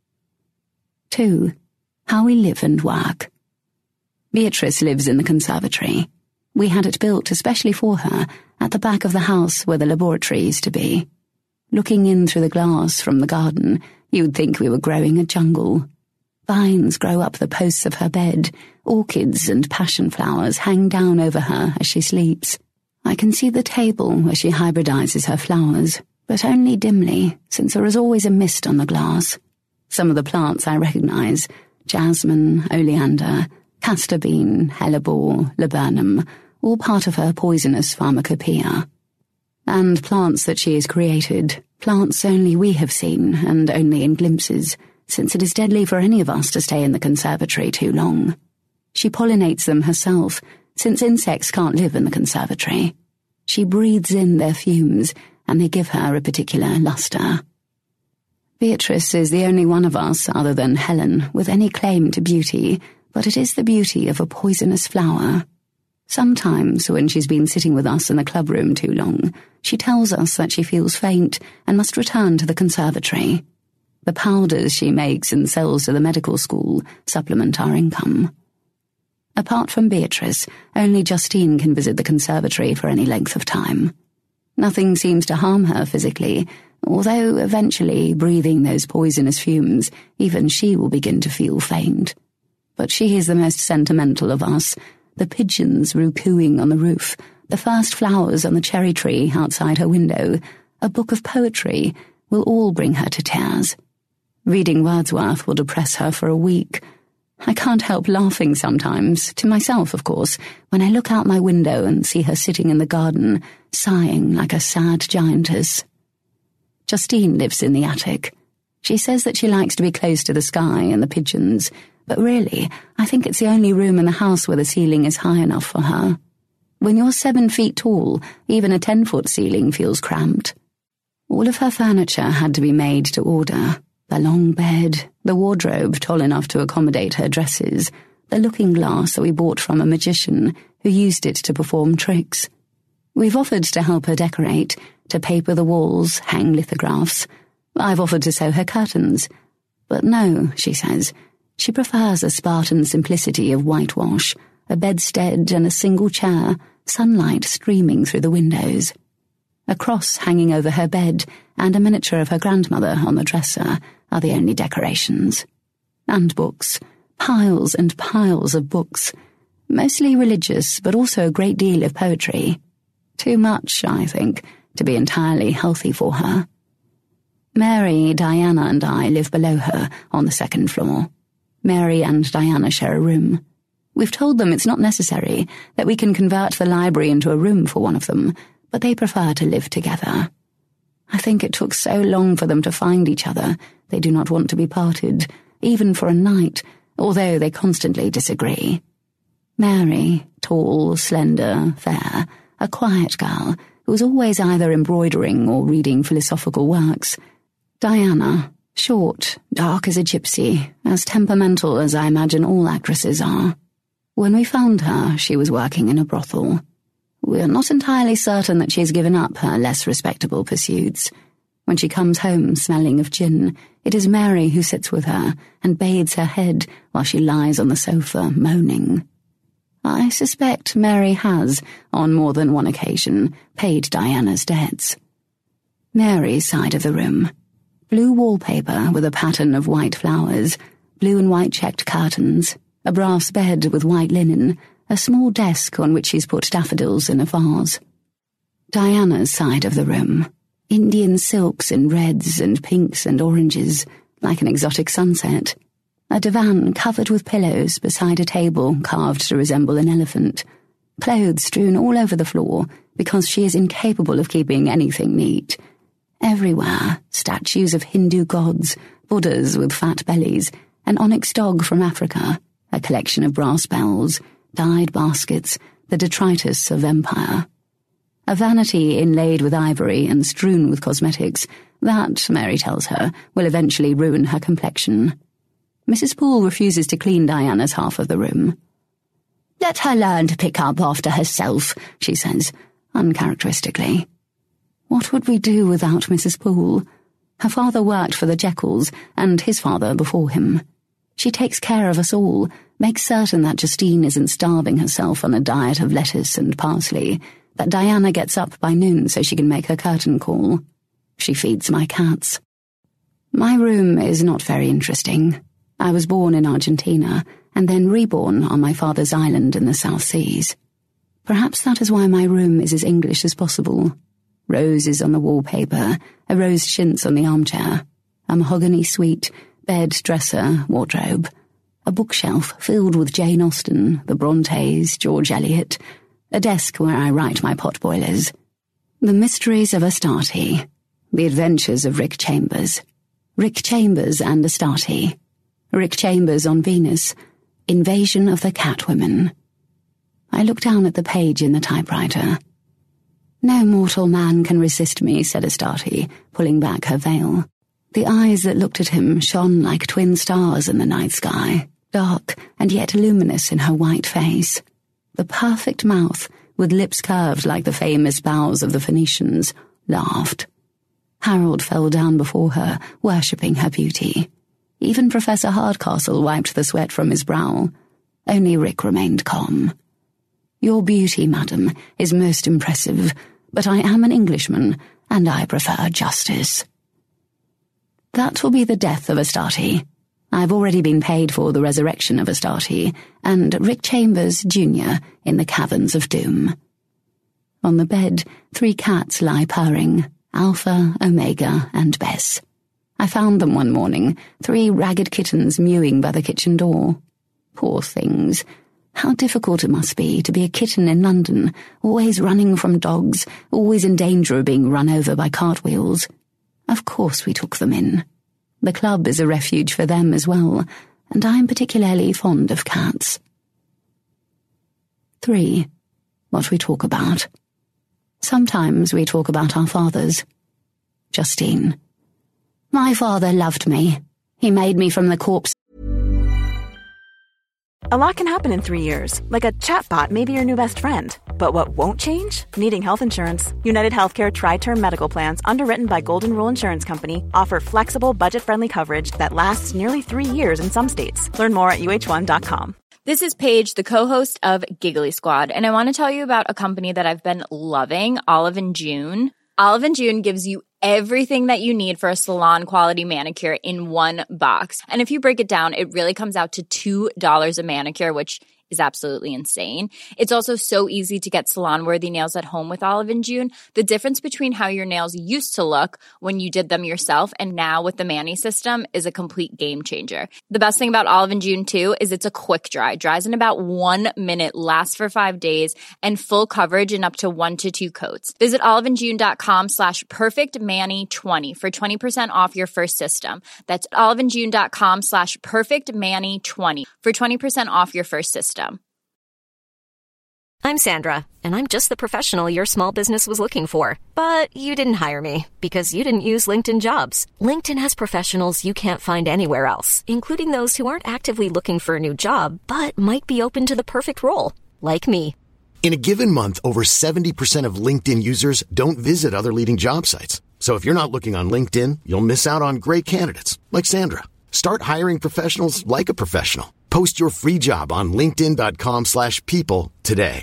2. How we live and work. Beatrice lives in the conservatory. We had it built especially for her, at the back of the house where the laboratory used to be. Looking in through the glass from the garden, you would think we were growing a jungle. Vines grow up the posts of her bed, orchids and passion flowers hang down over her as she sleeps. I can see the table where she hybridizes her flowers, but only dimly, since there is always a mist on the glass. Some of the plants I recognize: jasmine, oleander, castor bean, hellebore, laburnum, all part of her poisonous pharmacopoeia. And plants that she has created, plants only we have seen, and only in glimpses, since it is deadly for any of us to stay in the conservatory too long. She pollinates them herself, since insects can't live in the conservatory. She breathes in their fumes, and they give her a particular luster. Beatrice is the only one of us, other than Helen, with any claim to beauty, but it is the beauty of a poisonous flower. Sometimes, when she's been sitting with us in the clubroom too long, she tells us that she feels faint and must return to the conservatory. The powders she makes and sells to the medical school supplement our income. Apart from Beatrice, only Justine can visit the conservatory for any length of time. Nothing seems to harm her physically, although eventually, breathing those poisonous fumes, even she will begin to feel faint. But she is the most sentimental of us. The pigeons roo-cooing on the roof, the first flowers on the cherry tree outside her window, a book of poetry, will all bring her to tears. Reading Wordsworth will depress her for a week. I can't help laughing sometimes, to myself, of course, when I look out my window and see her sitting in the garden, sighing like a sad giantess. Justine lives in the attic. She says that she likes to be close to the sky and the pigeons, but really, I think it's the only room in the house where the ceiling is high enough for her. When you're 7 feet tall, even a 10-foot ceiling feels cramped. All of her furniture had to be made to order. The long bed, the wardrobe tall enough to accommodate her dresses, the looking glass that we bought from a magician who used it to perform tricks. We've offered to help her decorate, to paper the walls, hang lithographs. I've offered to sew her curtains. But no, she says, she prefers a Spartan simplicity of whitewash, a bedstead and a single chair, sunlight streaming through the windows. A cross hanging over her bed and a miniature of her grandmother on the dresser are the only decorations. And books, piles and piles of books, mostly religious but also a great deal of poetry. Too much, I think, to be entirely healthy for her. Mary, Diana and I live below her on the 2nd floor. Mary and Diana share a room. We've told them it's not necessary, that we can convert the library into a room for one of them, but they prefer to live together. I think it took so long for them to find each other, they do not want to be parted, even for a night, although they constantly disagree. Mary, tall, slender, fair, a quiet girl, who was always either embroidering or reading philosophical works. Diana, short, dark as a gypsy, as temperamental as I imagine all actresses are. When we found her, she was working in a brothel. We are not entirely certain that she has given up her less respectable pursuits. When she comes home smelling of gin, it is Mary who sits with her and bathes her head while she lies on the sofa, moaning. I suspect Mary has, on more than one occasion, paid Diana's debts. Mary's side of the room. Blue wallpaper with a pattern of white flowers, blue and white checked curtains, a brass bed with white linen, a small desk on which she's put daffodils in a vase. Diana's side of the room. Indian silks in reds and pinks and oranges, like an exotic sunset. A divan covered with pillows beside a table carved to resemble an elephant. Clothes strewn all over the floor because she is incapable of keeping anything neat. Everywhere, statues of Hindu gods, Buddhas with fat bellies, an onyx dog from Africa, a collection of brass bells, dyed baskets, the detritus of empire. A vanity inlaid with ivory and strewn with cosmetics that, Mary tells her, will eventually ruin her complexion. Mrs. Poole refuses to clean Diana's half of the room. "Let her learn to pick up after herself," she says, uncharacteristically. What would we do without Mrs. Poole? Her father worked for the Jekylls, and his father before him. She takes care of us all, makes certain that Justine isn't starving herself on a diet of lettuce and parsley, that Diana gets up by noon so she can make her curtain call. She feeds my cats. My room is not very interesting. I was born in Argentina, and then reborn on my father's island in the South Seas. Perhaps that is why my room is as English as possible. Roses on the wallpaper, a rose chintz on the armchair, a mahogany suite, bed, dresser, wardrobe, a bookshelf filled with Jane Austen, the Brontes, George Eliot, a desk where I write my potboilers. The Mysteries of Astarte, The Adventures of Rick Chambers, Rick Chambers and Astarte, Rick Chambers on Venus, Invasion of the Catwomen. I looked down at the page in the typewriter. "No mortal man can resist me," said Astarte, pulling back her veil. The eyes that looked at him shone like twin stars in the night sky, dark and yet luminous in her white face. The perfect mouth, with lips curved like the famous bows of the Phoenicians, laughed. Harold fell down before her, worshipping her beauty. Even Professor Hardcastle wiped the sweat from his brow. Only Rick remained calm. "Your beauty, madam, is most impressive, but I am an Englishman, and I prefer justice." That will be the death of Astarte. I've already been paid for the resurrection of Astarte, and Rick Chambers, Jr., in the caverns of doom. On the bed, 3 cats lie purring, Alpha, Omega, and Bess. I found them one morning, 3 ragged kittens mewing by the kitchen door. Poor things. How difficult it must be to be a kitten in London, always running from dogs, always in danger of being run over by cartwheels. Of course we took them in. The club is a refuge for them as well, and I am particularly fond of cats. 3. What we talk about. Sometimes we talk about our fathers. Justine. "My father loved me. He made me from the corpse." A lot can happen in 3 years, like a chatbot may be your new best friend. But what won't change? Needing health insurance. United Healthcare Tri-Term Medical Plans, underwritten by Golden Rule Insurance Company, offer flexible, budget-friendly coverage that lasts nearly 3 years in some states. Learn more at uh1.com. This is Paige, the co-host of Giggly Squad, and I want to tell you about a company that I've been loving, Olive & June. Olive & June gives you everything that you need for a salon-quality manicure in one box. And if you break it down, it really comes out to $2 a manicure, which is absolutely insane. It's also so easy to get salon-worthy nails at home with Olive & June. The difference between how your nails used to look when you did them yourself and now with the Mani system is a complete game changer. The best thing about Olive & June, too, is it's a quick dry. Dries in about 1 minute, lasts for 5 days, and full coverage in up to 1 to 2 coats. Visit oliveandjune.com/perfectmani20 for 20% off your first system. That's oliveandjune.com/perfectmani20 for 20% off your first system. I'm Sandra, and I'm just the professional your small business was looking for. But you didn't hire me because you didn't use LinkedIn Jobs. LinkedIn has professionals you can't find anywhere else, including those who aren't actively looking for a new job, but might be open to the perfect role, like me. In a given month, over 70% of LinkedIn users don't visit other leading job sites. So if you're not looking on LinkedIn, you'll miss out on great candidates, like Sandra. Start hiring professionals like a professional. Post your free job on linkedin.com/people today.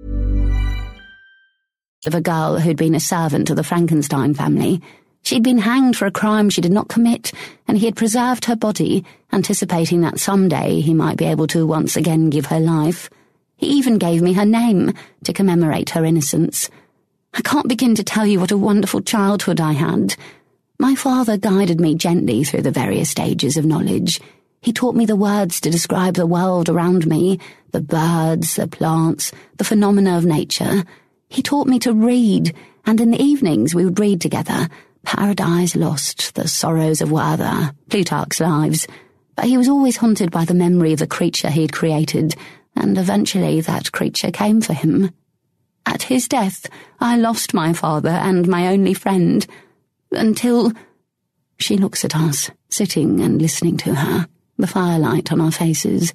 Of a girl who'd been a servant to the Frankenstein family. She'd been hanged for a crime she did not commit, and he had preserved her body, anticipating that someday he might be able to once again give her life. He even gave me her name to commemorate her innocence. I can't begin to tell you what a wonderful childhood I had. My father guided me gently through the various stages of knowledge. He taught me the words to describe the world around me, the birds, the plants, the phenomena of nature. He taught me to read, and in the evenings we would read together Paradise Lost, The Sorrows of Werther, Plutarch's Lives. But he was always haunted by the memory of the creature he'd created, and eventually that creature came for him. At his death, I lost my father and my only friend, until... She looks at us, sitting and listening to her, the firelight on our faces.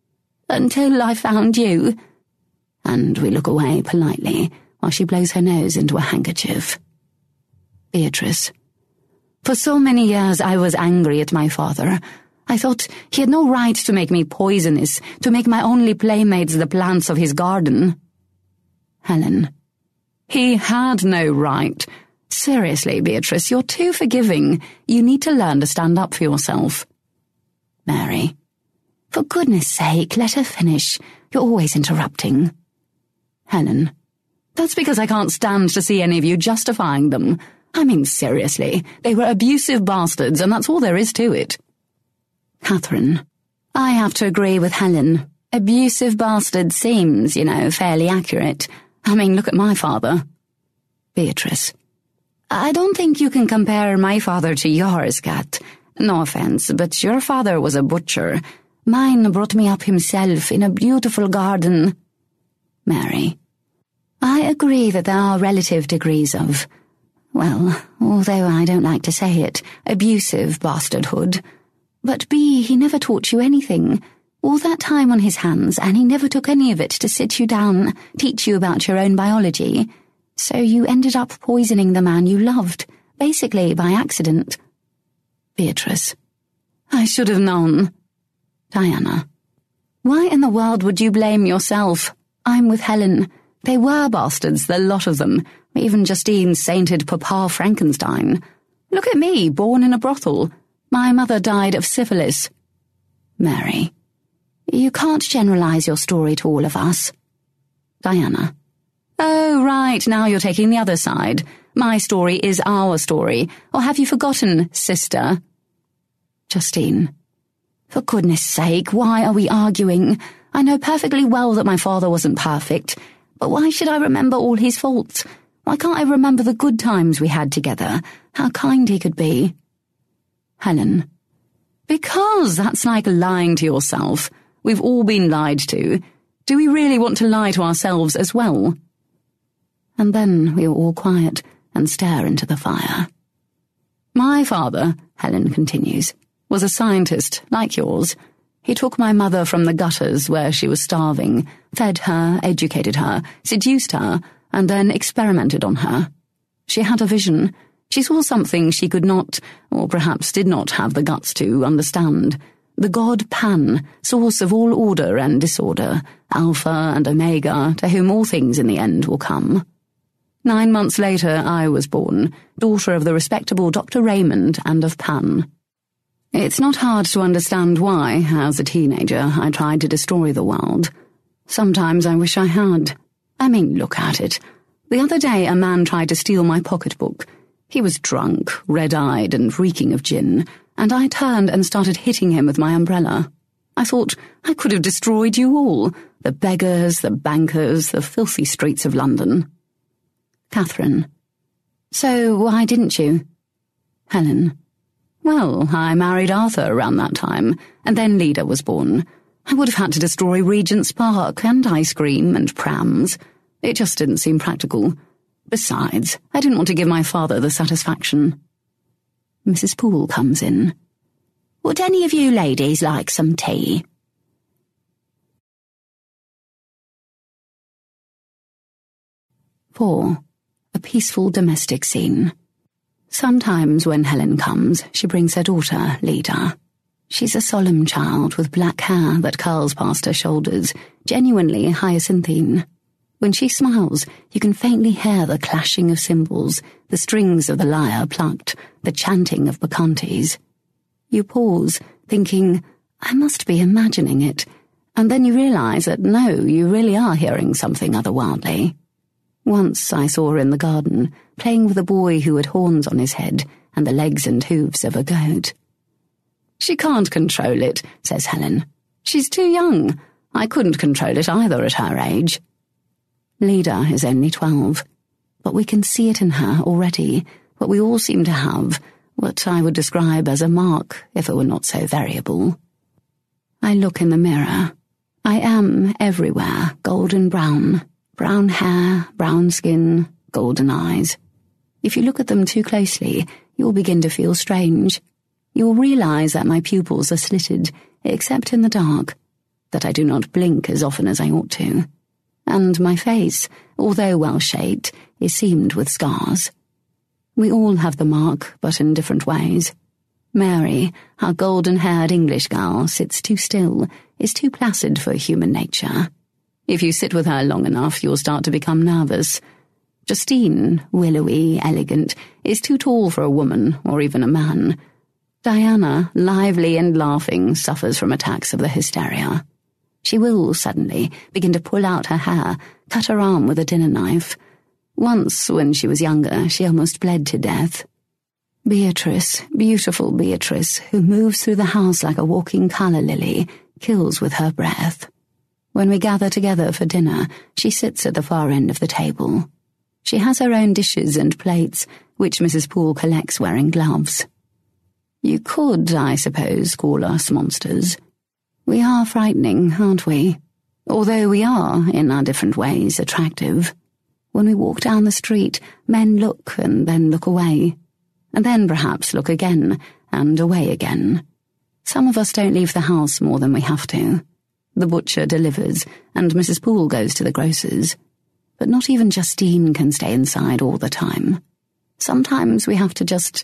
Until I found you. And we look away politely while she blows her nose into a handkerchief. Beatrice. For so many years I was angry at my father. I thought he had no right to make me poisonous, to make my only playmates the plants of his garden. Helen. He had no right. Seriously, Beatrice, you're too forgiving. You need to learn to stand up for yourself. Mary. For goodness sake, let her finish. You're always interrupting. Helen. That's because I can't stand to see any of you justifying them. I mean, seriously, they were abusive bastards, and that's all there is to it. Catherine. I have to agree with Helen. Abusive bastard seems, fairly accurate. I mean, look at my father. Beatrice. I don't think you can compare my father to yours, Kat. No offence, but your father was a butcher. Mine brought me up himself in a beautiful garden. Mary. I agree that there are relative degrees of, well, although I don't like to say it, abusive bastardhood. But B, he never taught you anything. All that time on his hands, and he never took any of it to sit you down, teach you about your own biology. So you ended up poisoning the man you loved, basically by accident. Beatrice. I should have known. Diana. Why in the world would you blame yourself? I'm with Helen. They were bastards, the lot of them. Even Justine sainted Papa Frankenstein. Look at me, born in a brothel. My mother died of syphilis. Mary. You can't generalize your story to all of us. Diana. Oh, right, now you're taking the other side. My story is our story. Or have you forgotten, sister? Justine. For goodness sake, why are we arguing? I know perfectly well that my father wasn't perfect, but why should I remember all his faults? Why can't I remember the good times we had together? How kind he could be? Helen. Because that's like lying to yourself. We've all been lied to. Do we really want to lie to ourselves as well? And then we are all quiet and stare into the fire. My father, Helen continues, was a scientist like yours. He took my mother from the gutters where she was starving, fed her, educated her, seduced her, and then experimented on her. She had a vision. She saw something she could not, or perhaps did not have the guts to, understand. The god Pan, source of all order and disorder, Alpha and Omega, to whom all things in the end will come. 9 months later I was born, daughter of the respectable Dr. Raymond and of Pan. It's not hard to understand why, as a teenager, I tried to destroy the world. Sometimes I wish I had. I mean, look at it. The other day a man tried to steal my pocketbook. He was drunk, red-eyed and reeking of gin, and I turned and started hitting him with my umbrella. I thought I could have destroyed you all, the beggars, the bankers, the filthy streets of London. Catherine. So why didn't you? Helen. Well, I married Arthur around that time, and then Leda was born. I would have had to destroy Regent's Park and ice cream and prams. It just didn't seem practical. Besides, I didn't want to give my father the satisfaction. Mrs. Poole comes in. Would any of you ladies like some tea? (4) A peaceful domestic scene. Sometimes when Helen comes, she brings her daughter, Leda. She's a solemn child with black hair that curls past her shoulders, genuinely hyacinthine. When she smiles, you can faintly hear the clashing of cymbals, the strings of the lyre plucked, the chanting of bacchantes. You pause, thinking, I must be imagining it, and then you realize that no, you really are hearing something otherworldly. Once I saw her in the garden, playing with a boy who had horns on his head and the legs and hooves of a goat. She can't control it, says Helen. She's too young. I couldn't control it either at her age. Leda is only 12, but we can see it in her already, what we all seem to have, what I would describe as a mark if it were not so variable. I look in the mirror. I am everywhere golden brown. Brown hair, brown skin, golden eyes. If you look at them too closely, you'll begin to feel strange. You'll realize that my pupils are slitted, except in the dark, that I do not blink as often as I ought to. And my face, although well-shaped, is seamed with scars. We all have the mark, but in different ways. Mary, our golden-haired English girl, sits too still, is too placid for human nature. If you sit with her long enough, you'll start to become nervous. Justine, willowy, elegant, is too tall for a woman, or even a man. Diana, lively and laughing, suffers from attacks of the hysteria. She will, suddenly, begin to pull out her hair, cut her arm with a dinner knife. Once, when she was younger, she almost bled to death. Beatrice, beautiful Beatrice, who moves through the house like a walking colour lily, kills with her breath. When we gather together for dinner, she sits at the far end of the table. She has her own dishes and plates, which Mrs. Poole collects wearing gloves. You could, I suppose, call us monsters. We are frightening, aren't we? Although we are, in our different ways, attractive. When we walk down the street, men look and then look away. And then perhaps look again, and away again. Some of us don't leave the house more than we have to. The butcher delivers, and Mrs. Poole goes to the grocer's. But not even Justine can stay inside all the time. Sometimes we have to just,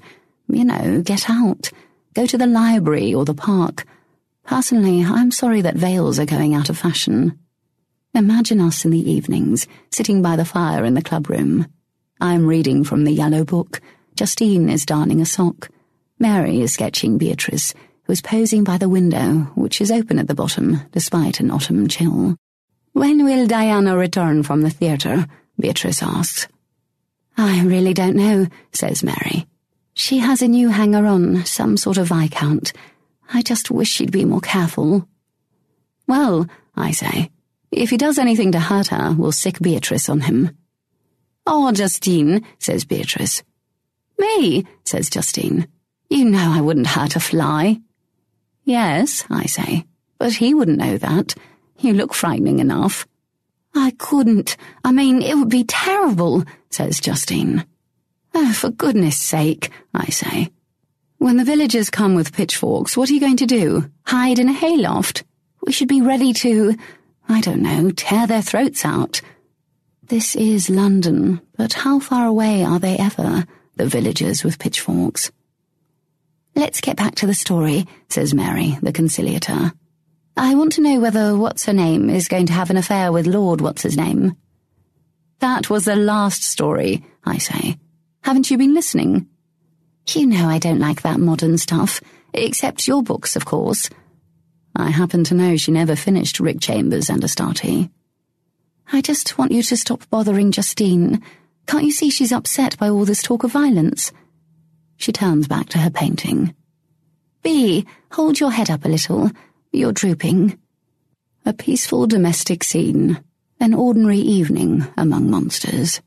get out, go to the library or the park. Personally, I'm sorry that veils are going out of fashion. Imagine us in the evenings, sitting by the fire in the clubroom. I'm reading from the yellow book. Justine is darning a sock. Mary is sketching Beatrice, who is posing by the window, which is open at the bottom, despite an autumn chill. "When will Diana return from the theatre?" Beatrice asks. "I really don't know," says Mary. "She has a new hanger-on, some sort of viscount. I just wish she'd be more careful." "Well," I say, "if he does anything to hurt her, we'll sick Beatrice on him." "Oh, Justine," says Beatrice. "Me," says Justine. "You know I wouldn't hurt a fly." "Yes," I say, "but he wouldn't know that. You look frightening enough." "I couldn't. It would be terrible," says Justine. "Oh, for goodness sake," I say. "When the villagers come with pitchforks, what are you going to do? Hide in a hayloft? We should be ready to, tear their throats out. This is London, but how far away are they ever, the villagers with pitchforks?" "Let's get back to the story," says Mary, the conciliator. "I want to know whether What's-Her-Name is going to have an affair with Lord What's-His-Name." "That was the last story," I say. "Haven't you been listening?" "You know I don't like that modern stuff, except your books, of course." I happen to know she never finished Rick Chambers and Astarte. "I just want you to stop bothering Justine. Can't you see she's upset by all this talk of violence?" She turns back to her painting. "Bea, hold your head up a little. You're drooping." A peaceful domestic scene. An ordinary evening among monsters.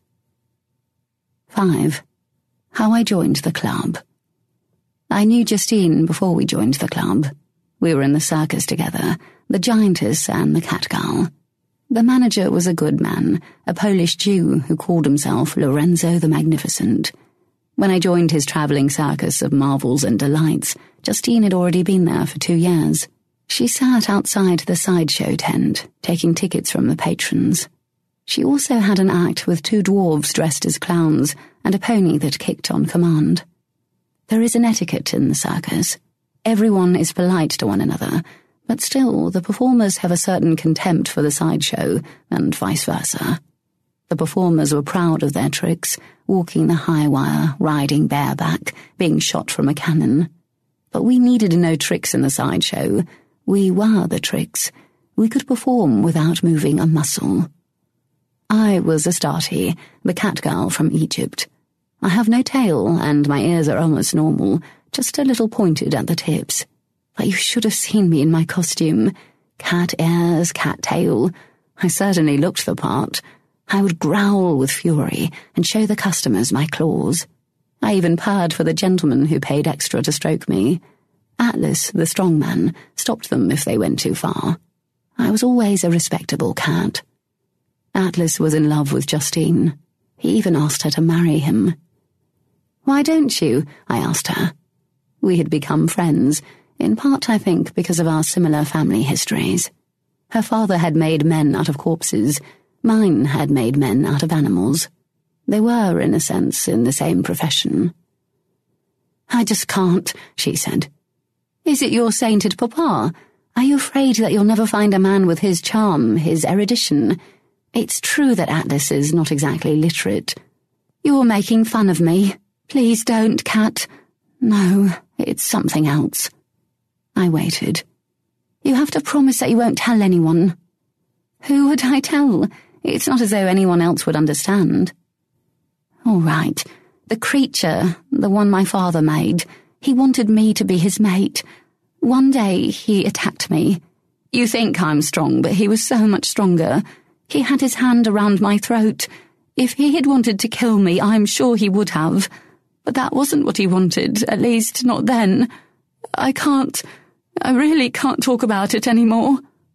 5. How I joined the club. I knew Justine before we joined the club. We were in the circus together, the giantess and the cat girl. The manager was a good man, a Polish Jew who called himself Lorenzo the Magnificent. When I joined his travelling circus of marvels and delights, Justine had already been there for 2 years. She sat outside the sideshow tent, taking tickets from the patrons. She also had an act with 2 dwarves dressed as clowns and a pony that kicked on command. There is an etiquette in the circus. Everyone is polite to one another, but still the performers have a certain contempt for the sideshow, and vice versa. The performers were proud of their tricks, walking the high wire, riding bareback, being shot from a cannon. But we needed no tricks in the sideshow. We were the tricks. We could perform without moving a muscle. I was Astarte, the cat girl from Egypt. I have no tail, and my ears are almost normal, just a little pointed at the tips. But you should have seen me in my costume. Cat ears, cat tail. I certainly looked the part. I would growl with fury and show the customers my claws. I even purred for the gentleman who paid extra to stroke me. Atlas, the strong man, stopped them if they went too far. I was always a respectable cat. Atlas was in love with Justine. He even asked her to marry him. "Why don't you?" I asked her. We had become friends, in part, I think, because of our similar family histories. Her father had made men out of corpses. Mine had made men out of animals. They were, in a sense, in the same profession. "I just can't," she said. "Is it your sainted papa? Are you afraid that you'll never find a man with his charm, his erudition? It's true that Atlas is not exactly literate. You're making fun of me. Please don't, Cat. No, it's something else." I waited. "You have to promise that you won't tell anyone." "Who would I tell? It's not as though anyone else would understand." "All right. The creature, the one my father made, he wanted me to be his mate. One day he attacked me. You think I'm strong, but he was so much stronger. He had his hand around my throat. If he had wanted to kill me, I'm sure he would have. But that wasn't what he wanted, at least not then. I really can't talk about it anymore."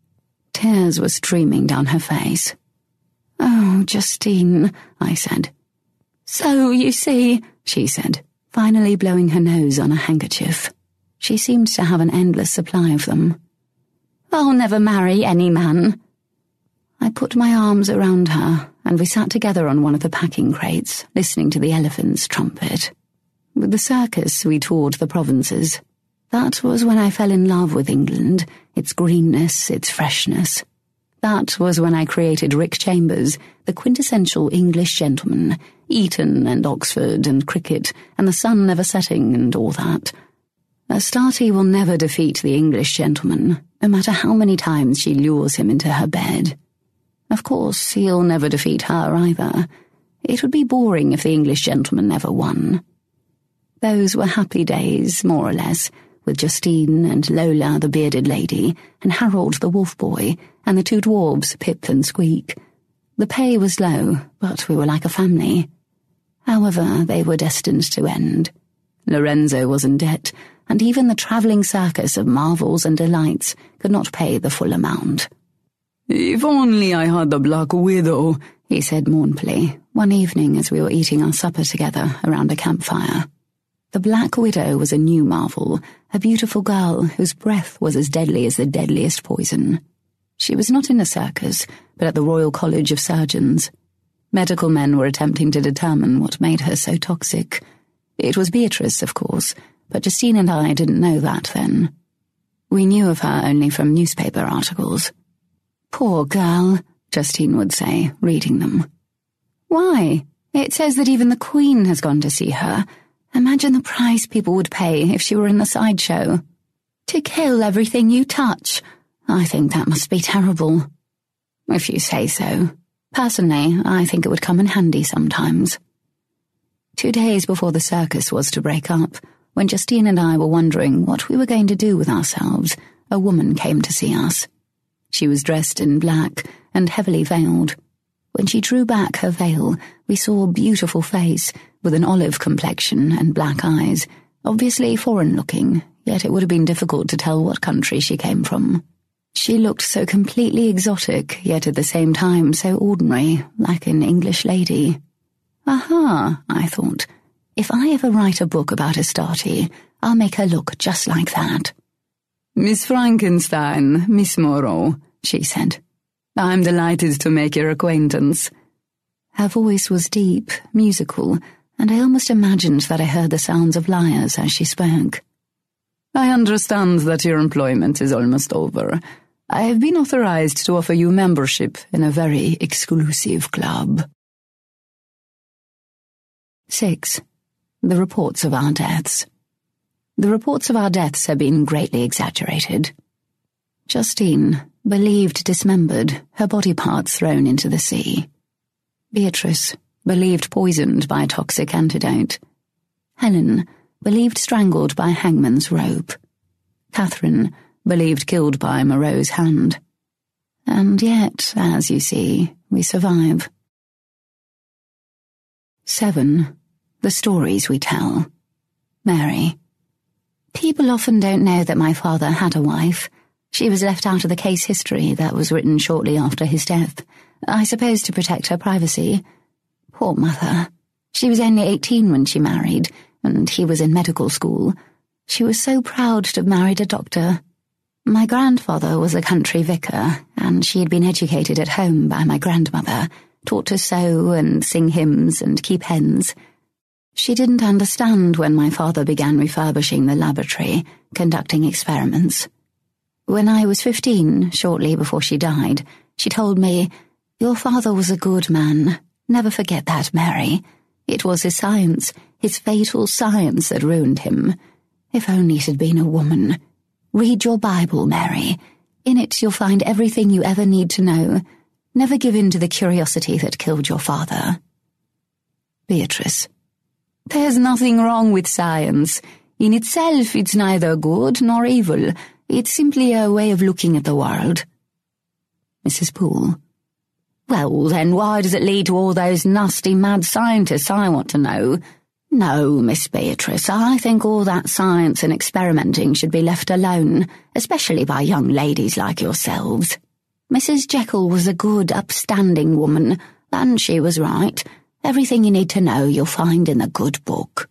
Tears were streaming down her face. "Oh, Justine," I said. "So, you see," she said, finally blowing her nose on a handkerchief. She seemed to have an endless supply of them. "I'll never marry any man." I put my arms around her, and we sat together on one of the packing crates, listening to the elephants trumpet. With the circus, we toured the provinces. That was when I fell in love with England, its greenness, its freshness. That was when I created Rick Chambers, the quintessential English gentleman, Eton and Oxford and cricket, and the sun never setting and all that. Astarte will never defeat the English gentleman, no matter how many times she lures him into her bed. Of course, he'll never defeat her either. It would be boring if the English gentleman never won. Those were happy days, more or less, with Justine and Lola the bearded lady, and Harold the wolf boy, and the two dwarves, Pip and Squeak. The pay was low, but we were like a family. However, they were destined to end. Lorenzo was in debt, and even the travelling circus of marvels and delights could not pay the full amount. "If only I had the Black Widow," he said mournfully, one evening as we were eating our supper together around a campfire. The Black Widow was a new marvel, a beautiful girl whose breath was as deadly as the deadliest poison. She was not in a circus, but at the Royal College of Surgeons. Medical men were attempting to determine what made her so toxic. It was Beatrice, of course, but Justine and I didn't know that then. We knew of her only from newspaper articles. "Poor girl," Justine would say, reading them. "Why? It says that even the Queen has gone to see her. Imagine the price people would pay if she were in the sideshow. To kill everything you touch. I think that must be terrible." "If you say so. Personally, I think it would come in handy sometimes." 2 days before the circus was to break up, when Justine and I were wondering what we were going to do with ourselves, a woman came to see us. She was dressed in black and heavily veiled. When she drew back her veil, we saw a beautiful face with an olive complexion and black eyes, obviously foreign-looking, yet it would have been difficult to tell what country she came from. She looked so completely exotic, yet at the same time so ordinary, like an English lady. Aha, I thought. If I ever write a book about Astarte, I'll make her look just like that. "Miss Frankenstein, Miss Moreau," she said. "I'm delighted to make your acquaintance." Her voice was deep, musical, and I almost imagined that I heard the sounds of lyres as she spoke. "I understand that your employment is almost over. I have been authorized to offer you membership in a very exclusive club." 6. The reports of our deaths. The reports of our deaths have been greatly exaggerated. Justine, believed dismembered, her body parts thrown into the sea. Beatrice, believed poisoned by a toxic antidote. Helen, believed strangled by a hangman's rope. Catherine, believed killed by Moreau's hand. And yet, as you see, we survive. 7. The stories we tell. Mary. People often don't know that my father had a wife. She was left out of the case history that was written shortly after his death, I suppose to protect her privacy. Poor mother. She was only 18 when she married, and he was in medical school. She was so proud to have married a doctor. My grandfather was a country vicar, and she had been educated at home by my grandmother, taught to sew and sing hymns and keep hens. She didn't understand when my father began refurbishing the laboratory, conducting experiments. When I was 15, shortly before she died, she told me, "Your father was a good man. Never forget that, Mary. It was his science, his fatal science, that ruined him. If only it had been a woman. Read your Bible, Mary. In it you'll find everything you ever need to know. Never give in to the curiosity that killed your father." Beatrice. There's nothing wrong with science. In itself, it's neither good nor evil. It's simply a way of looking at the world. Mrs. Poole. Well, then why does it lead to all those nasty mad scientists, I want to know? No, Miss Beatrice, I think all that science and experimenting should be left alone, especially by young ladies like yourselves. Mrs. Jekyll was a good, upstanding woman, and she was right. Everything you need to know you'll find in a good book.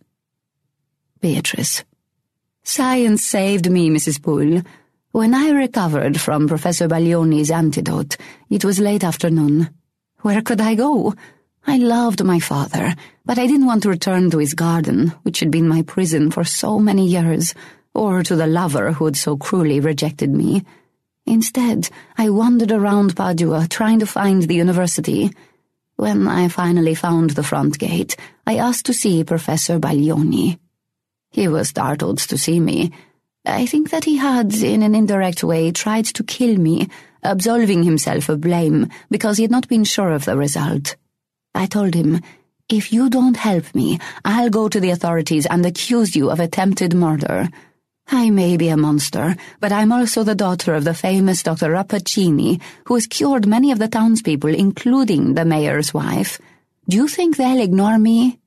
Beatrice. Science saved me, Mrs. Poole. When I recovered from Professor Baglioni's antidote, it was late afternoon. Where could I go? I loved my father, but I didn't want to return to his garden, which had been my prison for so many years, or to the lover who had so cruelly rejected me. Instead, I wandered around Padua, trying to find the university. When I finally found the front gate, I asked to see Professor Baglioni. He was startled to see me. I think that he had, in an indirect way, tried to kill me, absolving himself of blame because he had not been sure of the result. I told him, "If you don't help me, I'll go to the authorities and accuse you of attempted murder. I may be a monster, but I'm also the daughter of the famous Dr. Rappaccini, who has cured many of the townspeople, including the mayor's wife. Do you think they'll ignore me?"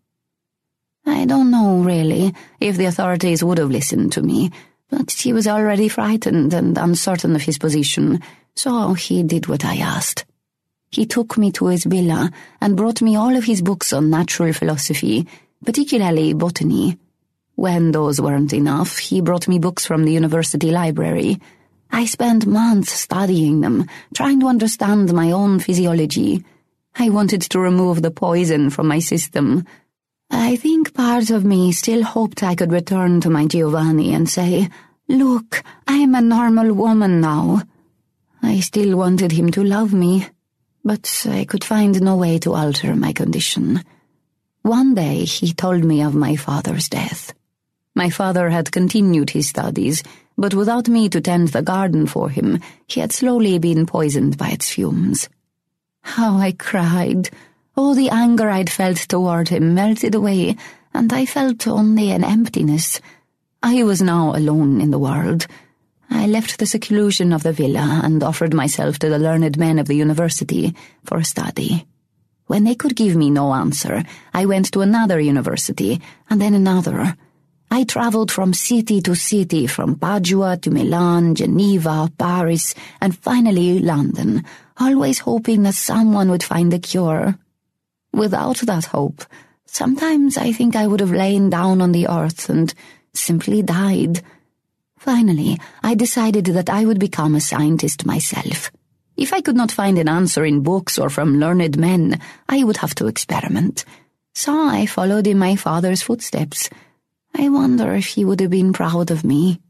I don't know, really, if the authorities would have listened to me, but he was already frightened and uncertain of his position, so he did what I asked. He took me to his villa and brought me all of his books on natural philosophy, particularly botany. When those weren't enough, he brought me books from the university library. I spent months studying them, trying to understand my own physiology. I wanted to remove the poison from my system. I think part of me still hoped I could return to my Giovanni and say, "Look, I'm a normal woman now." I still wanted him to love me, but I could find no way to alter my condition. One day he told me of my father's death. My father had continued his studies, but without me to tend the garden for him, he had slowly been poisoned by its fumes. How I cried! All the anger I'd felt toward him melted away, and I felt only an emptiness. I was now alone in the world. I left the seclusion of the villa and offered myself to the learned men of the university for a study. When they could give me no answer, I went to another university, and then another. I traveled from city to city, from Padua to Milan, Geneva, Paris, and finally London, always hoping that someone would find a cure. Without that hope, sometimes I think I would have lain down on the earth and simply died. Finally, I decided that I would become a scientist myself. If I could not find an answer in books or from learned men, I would have to experiment. So I followed in my father's footsteps. I wonder if he would have been proud of me.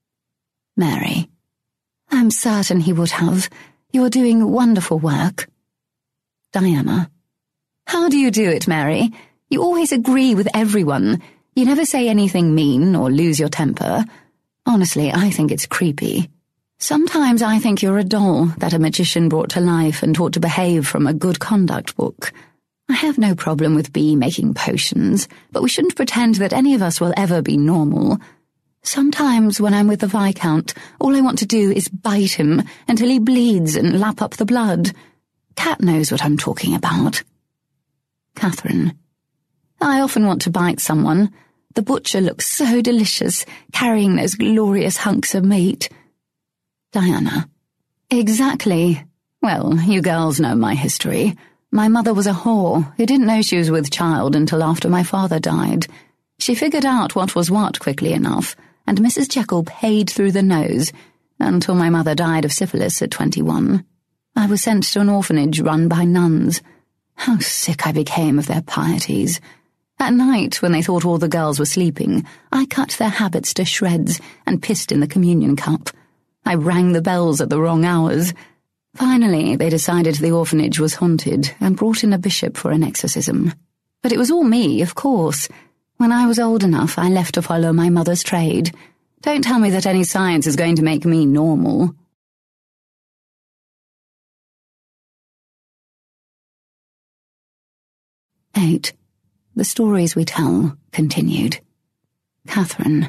Mary. I'm certain he would have. You're doing wonderful work. Diana. How do you do it, Mary? You always agree with everyone. You never say anything mean or lose your temper. Honestly, I think it's creepy. Sometimes I think you're a doll that a magician brought to life and taught to behave from a good conduct book. I have no problem with Bee making potions, but we shouldn't pretend that any of us will ever be normal. Sometimes when I'm with the Viscount, all I want to do is bite him until he bleeds and lap up the blood. Cat knows what I'm talking about. Catherine. I often want to bite someone. The butcher looks so delicious, carrying those glorious hunks of meat. Diana. Exactly. Well, you girls know my history. My mother was a whore who didn't know she was with child until after my father died. She figured out what was what quickly enough, and Mrs. Jekyll paid through the nose, until my mother died of syphilis at 21. I was sent to an orphanage run by nuns. How sick I became of their pieties. At night, when they thought all the girls were sleeping, I cut their habits to shreds and pissed in the communion cup. I rang the bells at the wrong hours. Finally, they decided the orphanage was haunted and brought in a bishop for an exorcism. But it was all me, of course. When I was old enough, I left to follow my mother's trade. Don't tell me that any science is going to make me normal. Eight. The stories we tell continued. Catherine.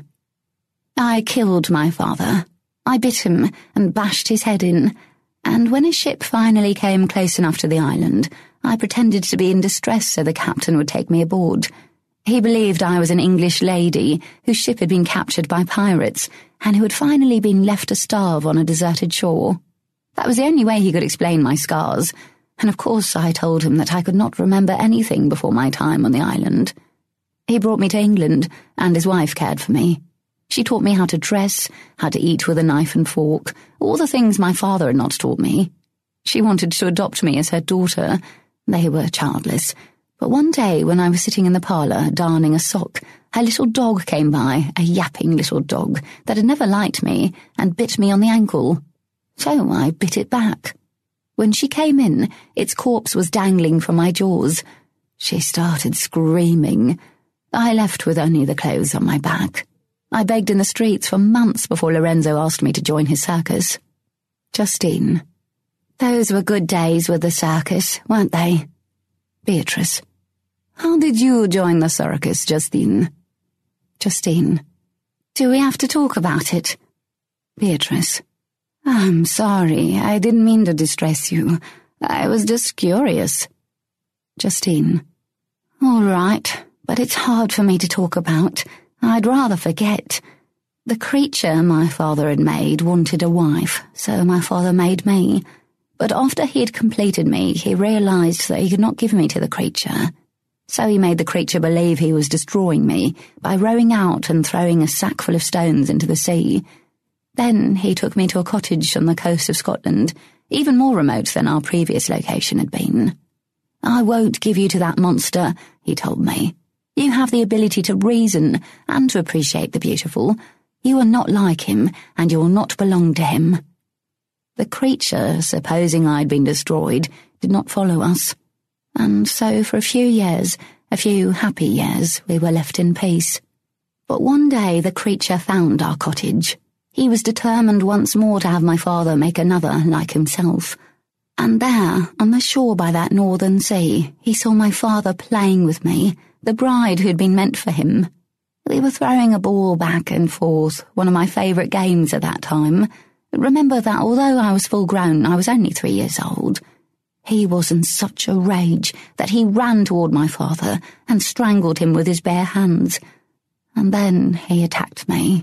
I killed my father. I bit him and bashed his head in, and when a ship finally came close enough to the island, I pretended to be in distress so the captain would take me aboard. He believed I was an English lady whose ship had been captured by pirates and who had finally been left to starve on a deserted shore. That was the only way he could explain my scars, and of course I told him that I could not remember anything before my time on the island. He brought me to England, and his wife cared for me. She taught me how to dress, how to eat with a knife and fork, all the things my father had not taught me. She wanted to adopt me as her daughter. They were childless. But one day, when I was sitting in the parlour, darning a sock, a little dog came by, a yapping little dog that had never liked me, and bit me on the ankle. So I bit it back. When she came in, its corpse was dangling from my jaws. She started screaming. I left with only the clothes on my back. I begged in the streets for months before Lorenzo asked me to join his circus. Justine. Those were good days with the circus, weren't they? Beatrice. How did you join the circus, Justine? Justine. Do we have to talk about it? Beatrice. I'm sorry, I didn't mean to distress you. I was just curious. Justine. All right, but it's hard for me to talk about. I'd rather forget. The creature my father had made wanted a wife, so my father made me. But after he had completed me, he realized that he could not give me to the creature. So he made the creature believe he was destroying me by rowing out and throwing a sack full of stones into the sea. Then he took me to a cottage on the coast of Scotland, even more remote than our previous location had been. I won't give you to that monster, he told me. You have the ability to reason and to appreciate the beautiful. You are not like him, and you will not belong to him. The creature, supposing I'd been destroyed, did not follow us. And so for a few years, a few happy years, we were left in peace. But one day the creature found our cottage. He was determined once more to have my father make another like himself. And there, on the shore by that northern sea, he saw my father playing with me, the bride who'd been meant for him. We were throwing a ball back and forth, one of my favourite games at that time. Remember that although I was full grown, I was only 3 years old. He was in such a rage that he ran toward my father and strangled him with his bare hands. And then he attacked me.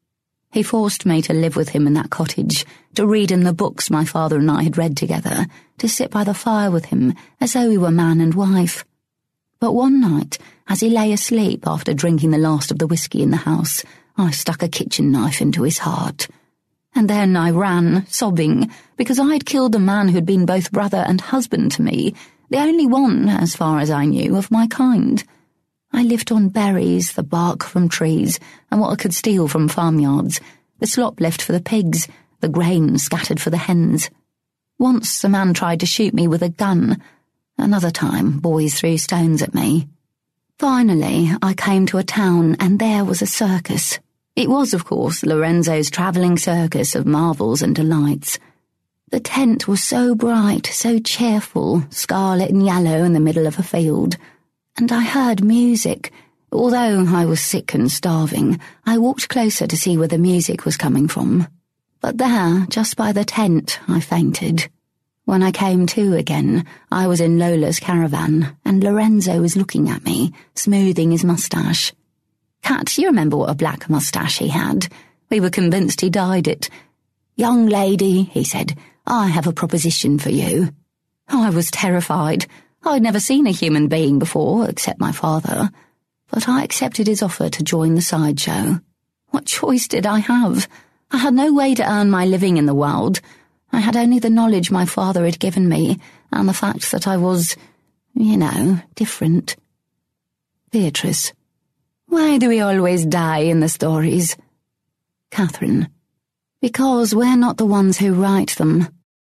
He forced me to live with him in that cottage, to read him the books my father and I had read together, to sit by the fire with him as though we were man and wife. But one night, as he lay asleep after drinking the last of the whiskey in the house, I stuck a kitchen knife into his heart. And then I ran, sobbing, because I'd killed a man who'd been both brother and husband to me, the only one, as far as I knew, of my kind. I lived on berries, the bark from trees, and what I could steal from farmyards, the slop left for the pigs, the grain scattered for the hens. Once a man tried to shoot me with a gun. Another time, boys threw stones at me. Finally, I came to a town, and there was a circus. It was, of course, Lorenzo's travelling circus of marvels and delights. The tent was so bright, so cheerful, scarlet and yellow in the middle of a field. And I heard music, Although I was sick and starving, I walked closer to see where the music was coming from. But there, just by the tent, I fainted. When I came to again, I was in Lola's caravan, and Lorenzo was looking at me, smoothing his moustache. Kat, you remember what a black moustache he had? We were convinced he dyed it. "Young lady," he said, "I have a proposition for you." I was terrified. I'd never seen a human being before, except my father. But I accepted his offer to join the sideshow. What choice did I have? I had no way to earn my living in the world. I had only the knowledge my father had given me, and the fact that I was, different. Beatrice. Why do we always die in the stories? Catherine. Because we're not the ones who write them.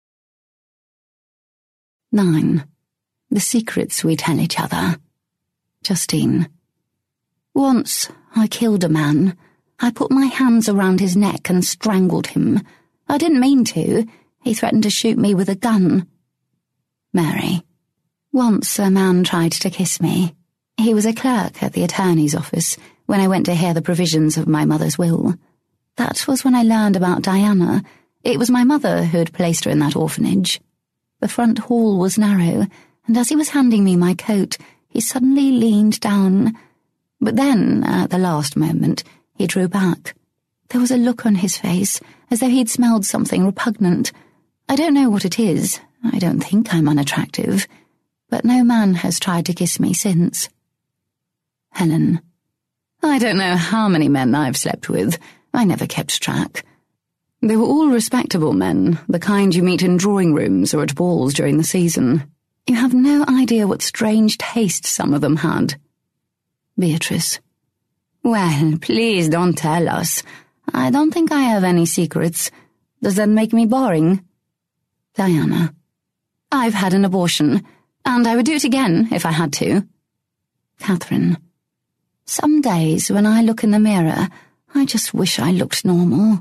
9. The secrets we tell each other. Justine. Once, I killed a man. I put my hands around his neck and strangled him. I didn't mean to. He threatened to shoot me with a gun. Mary. Once a man tried to kiss me. He was a clerk at the attorney's office when I went to hear the provisions of my mother's will. That was when I learned about Diana. It was my mother who had placed her in that orphanage. The front hall was narrow, and as he was handing me my coat, he suddenly leaned down. But then, at the last moment, he drew back. There was a look on his face, as though he'd smelled something repugnant. I don't know what it is. I don't think I'm unattractive. But no man has tried to kiss me since. Helen. I don't know how many men I've slept with. I never kept track. They were all respectable men, the kind you meet in drawing rooms or at balls during the season. You have no idea what strange taste some of them had. Beatrice. Well, please don't tell us. I don't think I have any secrets. Does that make me boring? Diana. I've had an abortion, and I would do it again if I had to. Catherine. Some days when I look in the mirror, I just wish I looked normal.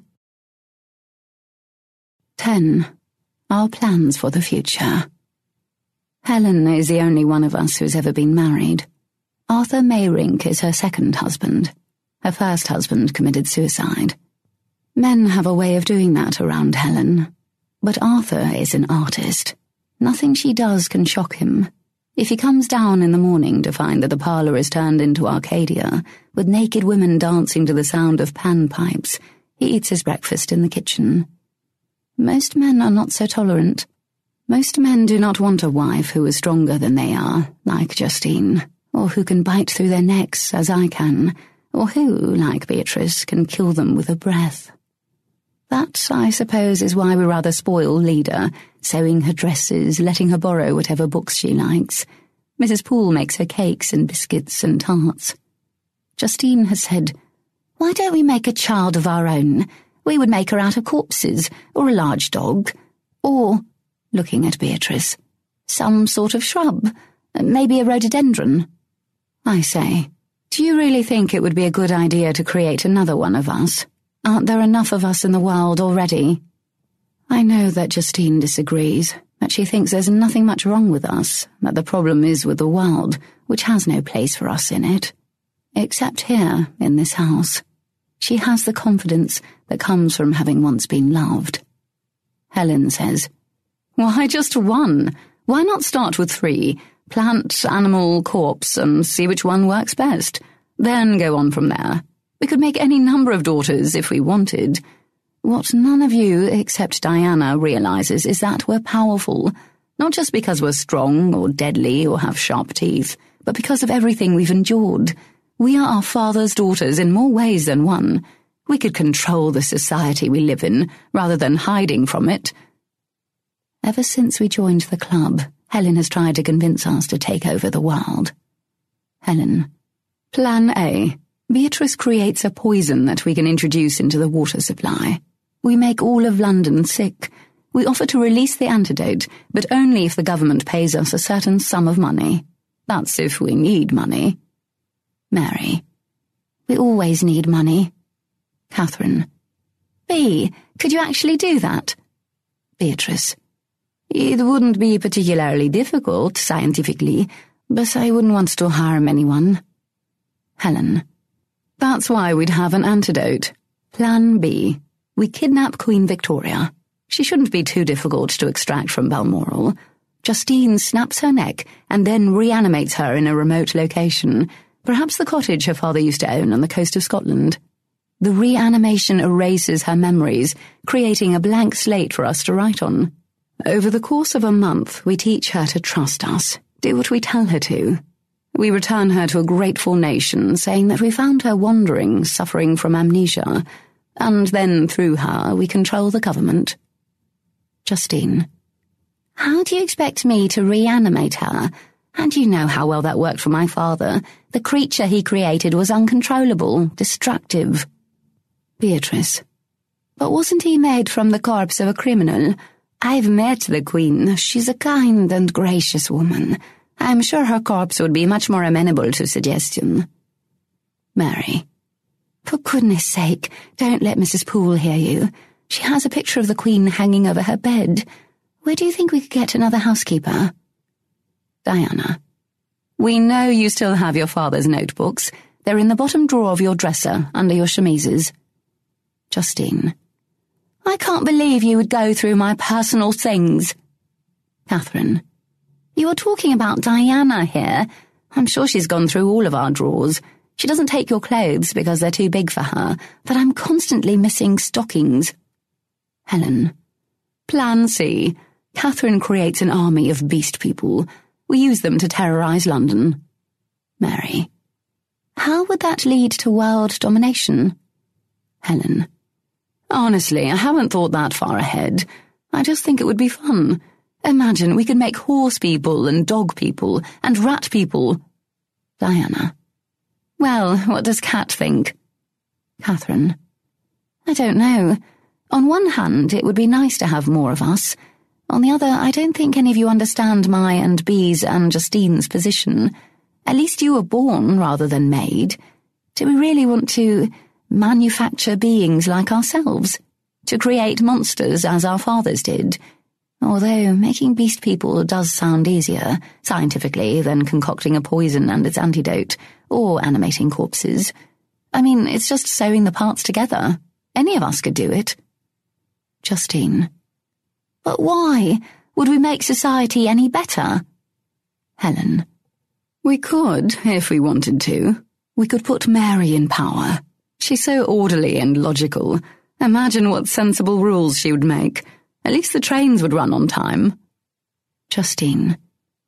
10. Our plans for the future. Helen is the only one of us who's ever been married. Arthur Mayrink is her second husband. Her first husband committed suicide. Men have a way of doing that around Helen. But Arthur is an artist. Nothing she does can shock him. If he comes down in the morning to find that the parlour is turned into Arcadia, with naked women dancing to the sound of panpipes, he eats his breakfast in the kitchen. Most men are not so tolerant. Most men do not want a wife who is stronger than they are, like Justine, or who can bite through their necks, as I can, or who, like Beatrice, can kill them with a breath. That, I suppose, is why we rather spoil Leda, sewing her dresses, letting her borrow whatever books she likes. Mrs. Poole makes her cakes and biscuits and tarts. Justine has said, "Why don't we make a child of our own? We would make her out of corpses, or a large dog, or," looking at Beatrice, "some sort of shrub, maybe a rhododendron." I say, do you really think it would be a good idea to create another one of us? Aren't there enough of us in the world already? I know that Justine disagrees, that she thinks there's nothing much wrong with us, that the problem is with the world, which has no place for us in it. Except here, in this house. She has the confidence that comes from having once been loved. Helen says, "Why just one? Why not start with 3? Plant, animal, corpse, and see which one works best. Then go on from there. We could make any number of daughters if we wanted. What none of you, except Diana, realizes is that we're powerful, not just because we're strong or deadly or have sharp teeth, but because of everything we've endured. We are our father's daughters in more ways than one. We could control the society we live in, rather than hiding from it." Ever since we joined the club, Helen has tried to convince us to take over the world. Helen. Plan A. Beatrice creates a poison that we can introduce into the water supply. We make all of London sick. We offer to release the antidote, but only if the government pays us a certain sum of money. That's if we need money. Mary. We always need money. Catherine. B. Could you actually do that? Beatrice. It wouldn't be particularly difficult, scientifically, but I wouldn't want to harm anyone. Helen. That's why we'd have an antidote. Plan B. We kidnap Queen Victoria. She shouldn't be too difficult to extract from Balmoral. Justine snaps her neck and then reanimates her in a remote location, perhaps the cottage her father used to own on the coast of Scotland. The reanimation erases her memories, creating a blank slate for us to write on. Over the course of a month, we teach her to trust us, do what we tell her to. We return her to a grateful nation, saying that we found her wandering, suffering from amnesia, and then, through her, we control the government. Justine. How do you expect me to reanimate her? And you know how well that worked for my father. The creature he created was uncontrollable, destructive. Beatrice. But wasn't he made from the corpse of a criminal? I've met the Queen. She's a kind and gracious woman. I'm sure her corpse would be much more amenable to suggestion. Mary. For goodness sake, don't let Mrs. Poole hear you. She has a picture of the Queen hanging over her bed. Where do you think we could get another housekeeper? Diana. We know you still have your father's notebooks. They're in the bottom drawer of your dresser, under your chemises. Justine. I can't believe you would go through my personal things. Catherine. You are talking about Diana here. I'm sure she's gone through all of our drawers. She doesn't take your clothes because they're too big for her, but I'm constantly missing stockings. Helen. Plan C. Catherine creates an army of beast people. We use them to terrorize London. Mary. How would that lead to world domination? Helen. Honestly, I haven't thought that far ahead. I just think it would be fun. Imagine we could make horse people and dog people and rat people. Diana. Well, what does Kat think? Catherine. I don't know. On one hand, it would be nice to have more of us. On the other, I don't think any of you understand my and Bee's and Justine's position. At least you were born rather than made. Do we really want to manufacture beings like ourselves? To create monsters as our fathers did? Although making beast people does sound easier, scientifically, than concocting a poison and its antidote, or animating corpses. I mean, it's just sewing the parts together. Any of us could do it. Justine. But why? Would we make society any better? Helen. We could, if we wanted to. We could put Mary in power. She's so orderly and logical. Imagine what sensible rules she would make. At least the trains would run on time. Justine.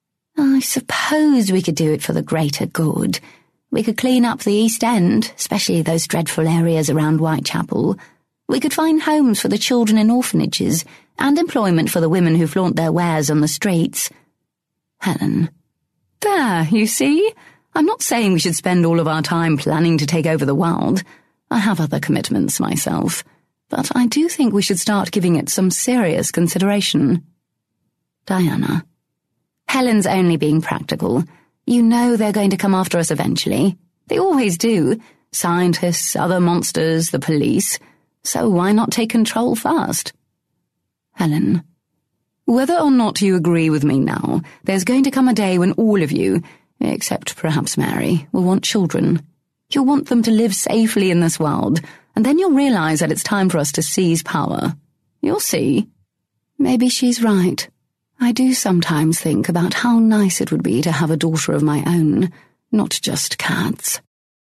I suppose we could do it for the greater good. We could clean up the East End, especially those dreadful areas around Whitechapel. We could find homes for the children in orphanages, and employment for the women who flaunt their wares on the streets. Helen. There, you see? I'm not saying we should spend all of our time planning to take over the world. I have other commitments myself. But I do think we should start giving it some serious consideration. Diana. Helen's only being practical. You know they're going to come after us eventually. They always do. Scientists, other monsters, the police. So why not take control first? Helen. Whether or not you agree with me now, there's going to come a day when all of you, except perhaps Mary, will want children. You'll want them to live safely in this world, and then you'll realize that it's time for us to seize power. You'll see. Maybe she's right. I do sometimes think about how nice it would be to have a daughter of my own, not just Kat's.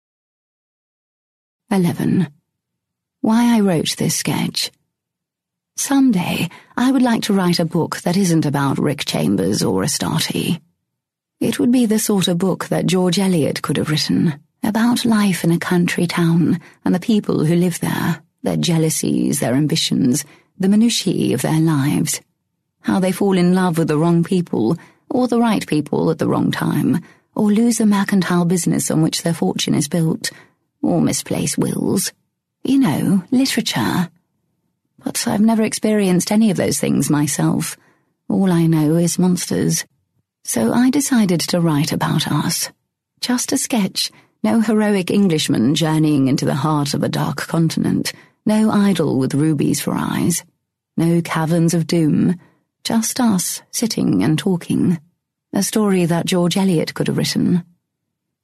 11. Why I wrote this sketch. Someday, I would like to write a book that isn't about Rick Chambers or Astarte. It would be the sort of book that George Eliot could have written, about life in a country town and the people who live there, their jealousies, their ambitions, the minutiae of their lives. How they fall in love with the wrong people, or the right people at the wrong time, or lose the mercantile business on which their fortune is built, or misplace wills. You know, literature. But I've never experienced any of those things myself. All I know is monsters. So I decided to write about us. Just a sketch. No heroic Englishman journeying into the heart of a dark continent. No idol with rubies for eyes. No caverns of doom. Just us, sitting and talking. A story that George Eliot could have written.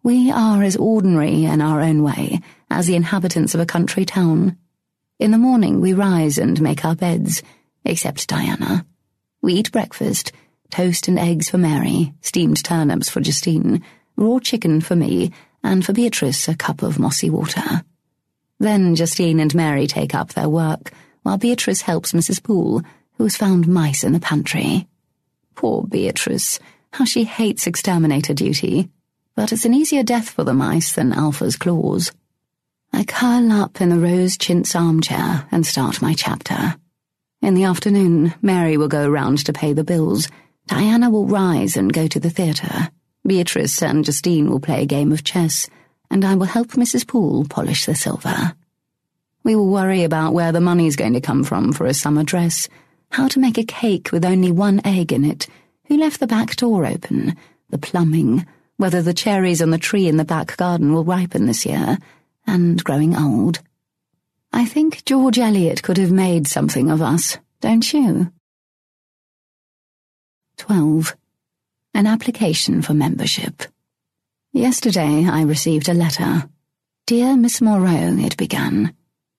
We are as ordinary in our own way as the inhabitants of a country town. In the morning we rise and make our beds, except Diana. We eat breakfast, toast and eggs for Mary, steamed turnips for Justine, raw chicken for me, and for Beatrice a cup of mossy water. Then Justine and Mary take up their work, while Beatrice helps Mrs. Poole, who has found mice in the pantry. Poor Beatrice, how she hates exterminator duty. But it's an easier death for the mice than Alpha's claws. I curl up in the rose chintz armchair and start my chapter. In the afternoon, Mary will go round to pay the bills. Diana will rise and go to the theatre. Beatrice and Justine will play a game of chess, and I will help Mrs. Poole polish the silver. We will worry about where the money's going to come from for a summer dress, how to make a cake with only one egg in it, who left the back door open, the plumbing, whether the cherries on the tree in the back garden will ripen this year, and growing old. I think George Eliot could have made something of us, don't you? 12. An application for membership. Yesterday I received a letter. Dear Miss Moreau, it began.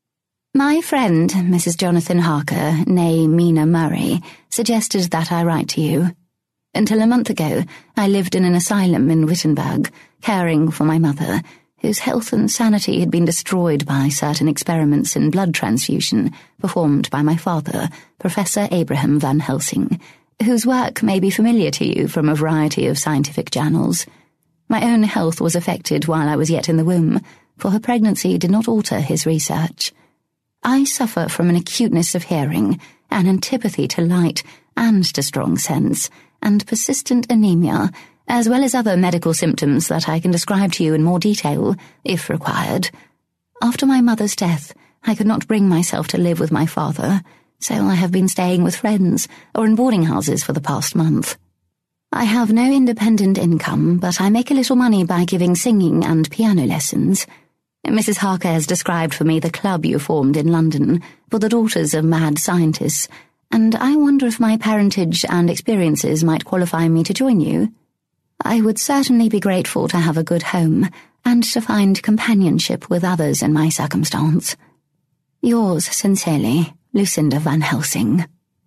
My friend, Mrs. Jonathan Harker, née Mina Murray, suggested that I write to you. Until a month ago, I lived in an asylum in Wittenberg, caring for my mother, whose health and sanity had been destroyed by certain experiments in blood transfusion performed by my father, Professor Abraham Van Helsing, whose work may be familiar to you from a variety of scientific journals. My own health was affected while I was yet in the womb, for her pregnancy did not alter his research. I suffer from an acuteness of hearing, an antipathy to light and to strong sense, and persistent anemia, as well as other medical symptoms that I can describe to you in more detail, if required. After my mother's death, I could not bring myself to live with my father, so I have been staying with friends or in boarding houses for the past month. I have no independent income, but I make a little money by giving singing and piano lessons. Mrs. Harker has described for me the club you formed in London for the daughters of mad scientists, and I wonder if my parentage and experiences might qualify me to join you. I would certainly be grateful to have a good home and to find companionship with others in my circumstance. Yours sincerely, Lucinda Van Helsing.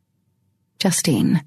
Justine.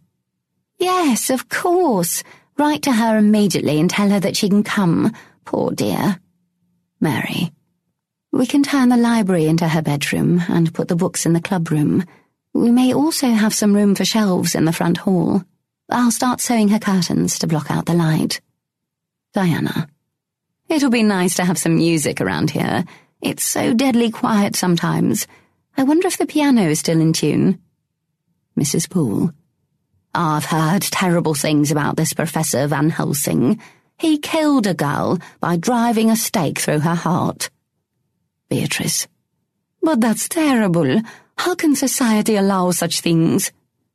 Yes, of course. Write to her immediately and tell her that she can come, poor dear. Mary. We can turn the library into her bedroom and put the books in the club room. We may also have some room for shelves in the front hall. I'll start sewing her curtains to block out the light. Diana. It'll be nice to have some music around here. It's so deadly quiet sometimes. I wonder if the piano is still in tune. Mrs. Poole. I've heard terrible things about this Professor Van Helsing. He killed a girl by driving a stake through her heart. Beatrice. But that's terrible. How can society allow such things?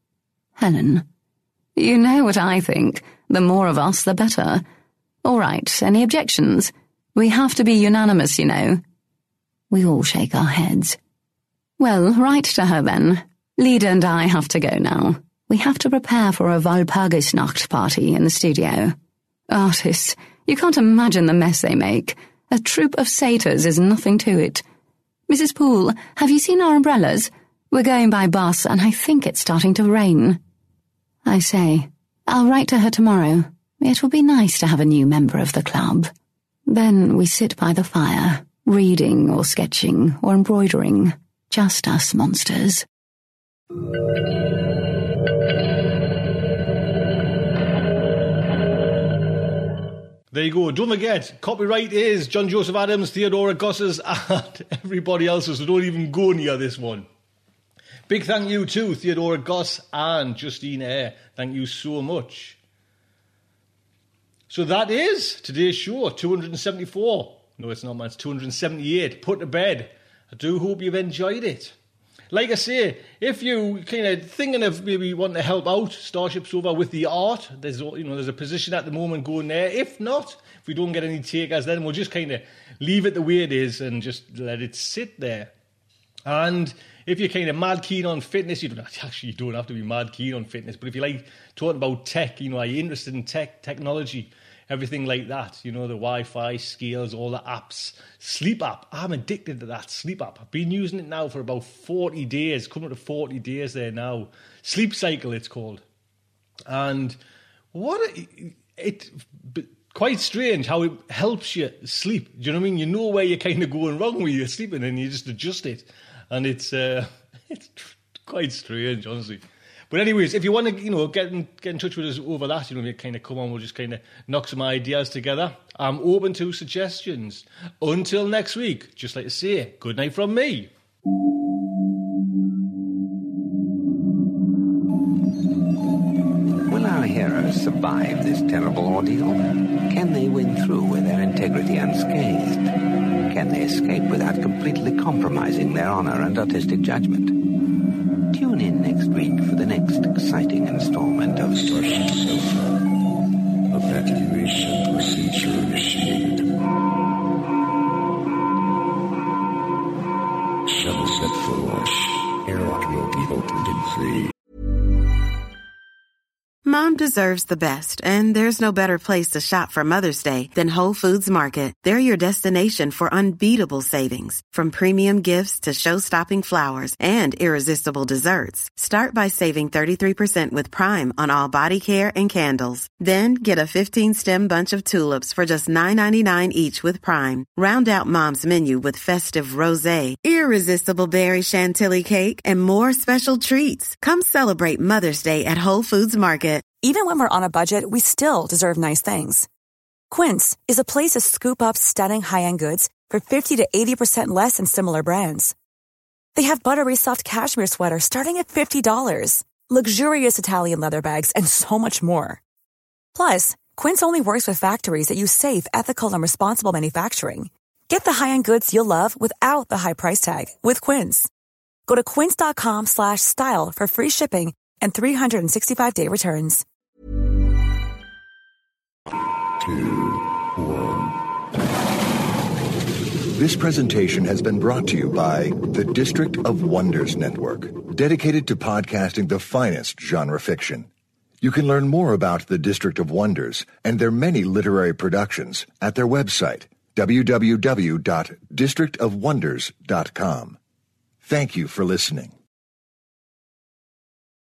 Helen. You know what I think. The more of us, the better. All right, any objections? We have to be unanimous, you know. We all shake our heads. Well, write to her then. Lida and I have to go now. We have to prepare for a Walpurgisnacht party in the studio. Artists, you can't imagine the mess they make. A troupe of satyrs is nothing to it. Mrs. Poole, have you seen our umbrellas? We're going by bus, and I think it's starting to rain. I say, I'll write to her tomorrow. It will be nice to have a new member of the club. Then we sit by the fire, reading or sketching or embroidering. Just us monsters. There you go. Don't forget, copyright is John Joseph Adams, Theodora Goss's, and everybody else's, so don't even go near this one. Big thank you to Theodora Goss and Justine Eyre. Thank you so much. So that is today's show, 274. No, it's not, man. It's 278. Put to bed. I do hope you've enjoyed it. Like I say, if you kind of thinking of maybe wanting to help out Starship Sofa with the art, there's a position at the moment going there. If not, if we don't get any takers, then we'll just kind of leave it the way it is and just let it sit there. And if you're kind of mad keen on fitness, you don't have to be mad keen on fitness, but if you like talking about tech, are you interested in technology, everything like that. You know, the Wi-Fi, scales, all the apps. Sleep app. I'm addicted to that Sleep app. I've been using it now for about 40 days, coming up to 40 days there now. Sleep Cycle, it's called. And quite strange how it helps you sleep. Do you know what I mean? You know where you're kind of going wrong with your sleeping, and you just adjust it. And it's quite strange, honestly. But anyways, if you want to, get in touch with us over that, you kind of come on, we'll just kind of knock some ideas together. I'm open to suggestions. Until next week, just like to say, good night from me. Will our heroes survive this terrible ordeal? Can they win through with their integrity unscathed? Can they escape without completely compromising their honor and artistic judgment? Tune in next week for the next exciting installment of Starship Sofa. Evacuation procedure initiated. Shuttle set for launch. Airlock will be opened in 3. Mom deserves the best, and there's no better place to shop for Mother's Day than Whole Foods Market. They're your destination for unbeatable savings, from premium gifts to show-stopping flowers and irresistible desserts. Start by saving 33% with Prime on all body care and candles. Then get a 15-stem bunch of tulips for just $9.99 each with Prime. Round out Mom's menu with festive rosé, irresistible berry chantilly cake, and more special treats. Come celebrate Mother's Day at Whole Foods Market. Even when we're on a budget, we still deserve nice things. Quince is a place to scoop up stunning high-end goods for 50 to 80% less than similar brands. They have buttery soft cashmere sweaters starting at $50, luxurious Italian leather bags, and so much more. Plus, Quince only works with factories that use safe, ethical, and responsible manufacturing. Get the high-end goods you'll love without the high price tag with Quince. Go to quince.com/style for free shipping and 365-day returns. 2, 1. This presentation has been brought to you by the District of Wonders Network, dedicated to podcasting the finest genre fiction. You can learn more about the District of Wonders and their many literary productions at their website, www.districtofwonders.com. Thank you for listening.